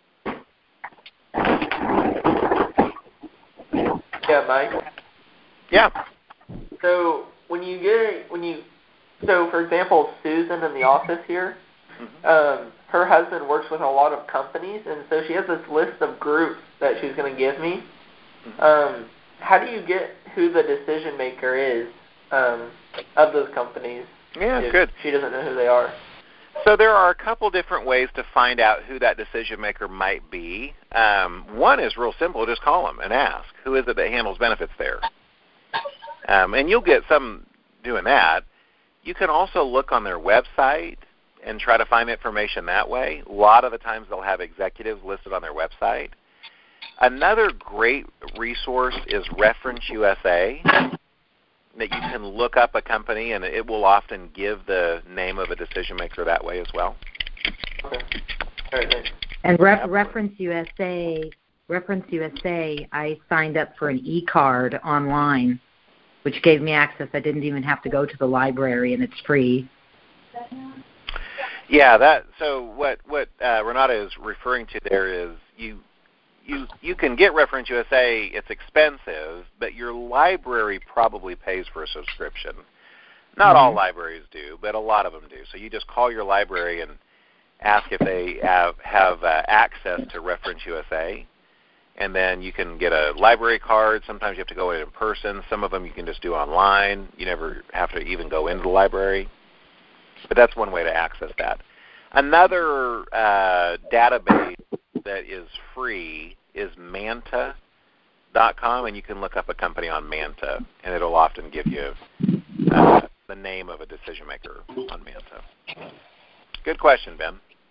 Yeah, Mike. Yeah. So when you get when you so for example, Susan in the office here, Mm-hmm. um, her husband works with a lot of companies, and so she has this list of groups that she's going to give me. Mm-hmm. Um, how do you get who the decision maker is um, of those companies? Yeah, if good. She doesn't know who they are. So there are a couple different ways to find out who that decision maker might be. Um, one is real simple. Just call them and ask, who is it that handles benefits there? Um, and you'll get some doing that. You can also look on their website and try to find information that way. A lot of the times they'll have executives listed on their website. Another great resource is Reference U S A, that you can look up a company, and it will often give the name of a decision maker that way as well. Okay. All right, thanks. And ref, Reference U S A, Reference U S A, I signed up for an e-card online, which gave me access. I didn't even have to go to the library, and it's free. Yeah, that. So what what uh, Renata is referring to there is you you you can get Reference U S A. It's expensive, but your library probably pays for a subscription. Not Mm-hmm. all libraries do, but a lot of them do. So you just call your library and ask if they have have uh, access to Reference U S A, and then you can get a library card. Sometimes you have to go in in person. Some of them you can just do online. You never have to even go into the library. But that's one way to access that. Another uh, database that is free is Manta dot com, and you can look up a company on Manta, and it'll often give you uh, the name of a decision maker on Manta. Good question, Ben.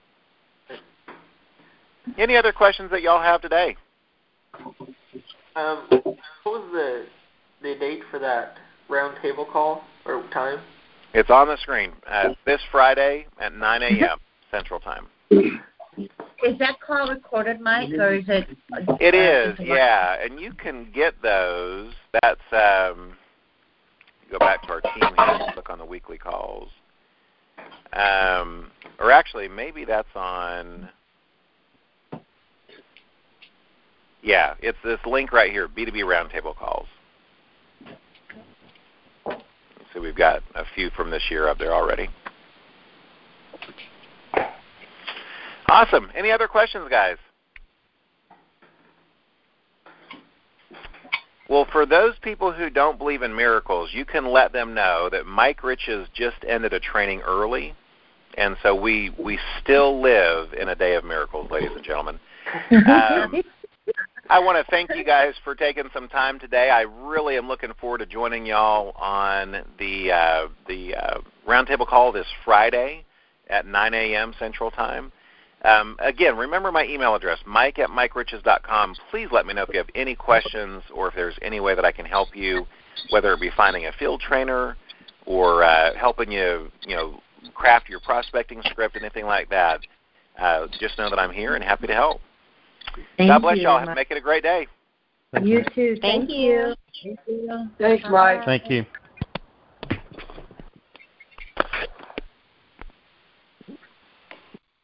Any other questions that y'all have today? Um, what was the the date for that roundtable call or time? It's on the screen. Uh, this Friday at nine a.m. Central Time. Is that call recorded, Mike, or is it? It uh, is, yeah, and you can get those. That's um, go back to our team here and look on the weekly calls. Um, or actually, maybe that's on. Yeah, it's this link right here, B two B Roundtable calls. So we've got a few from this year up there already. Awesome. Any other questions, guys? Well, for those people who don't believe in miracles, you can let them know that Mike Riches just ended a training early, and so we we still live in a day of miracles, ladies and gentlemen. Um, I want to thank you guys for taking some time today. I really am looking forward to joining y'all on the uh, the uh, roundtable call this Friday at nine a.m. Central Time. Um, again, remember my email address, mike at mike riches dot com. Please let me know if you have any questions or if there's any way that I can help you, whether it be finding a field trainer or uh, helping you, you know, craft your prospecting script, anything like that. Uh, just know that I'm here and happy to help. Thank God bless you. y'all. Make it a great day. You too. Thank Thank you. you. Thanks, Mike. Thank you.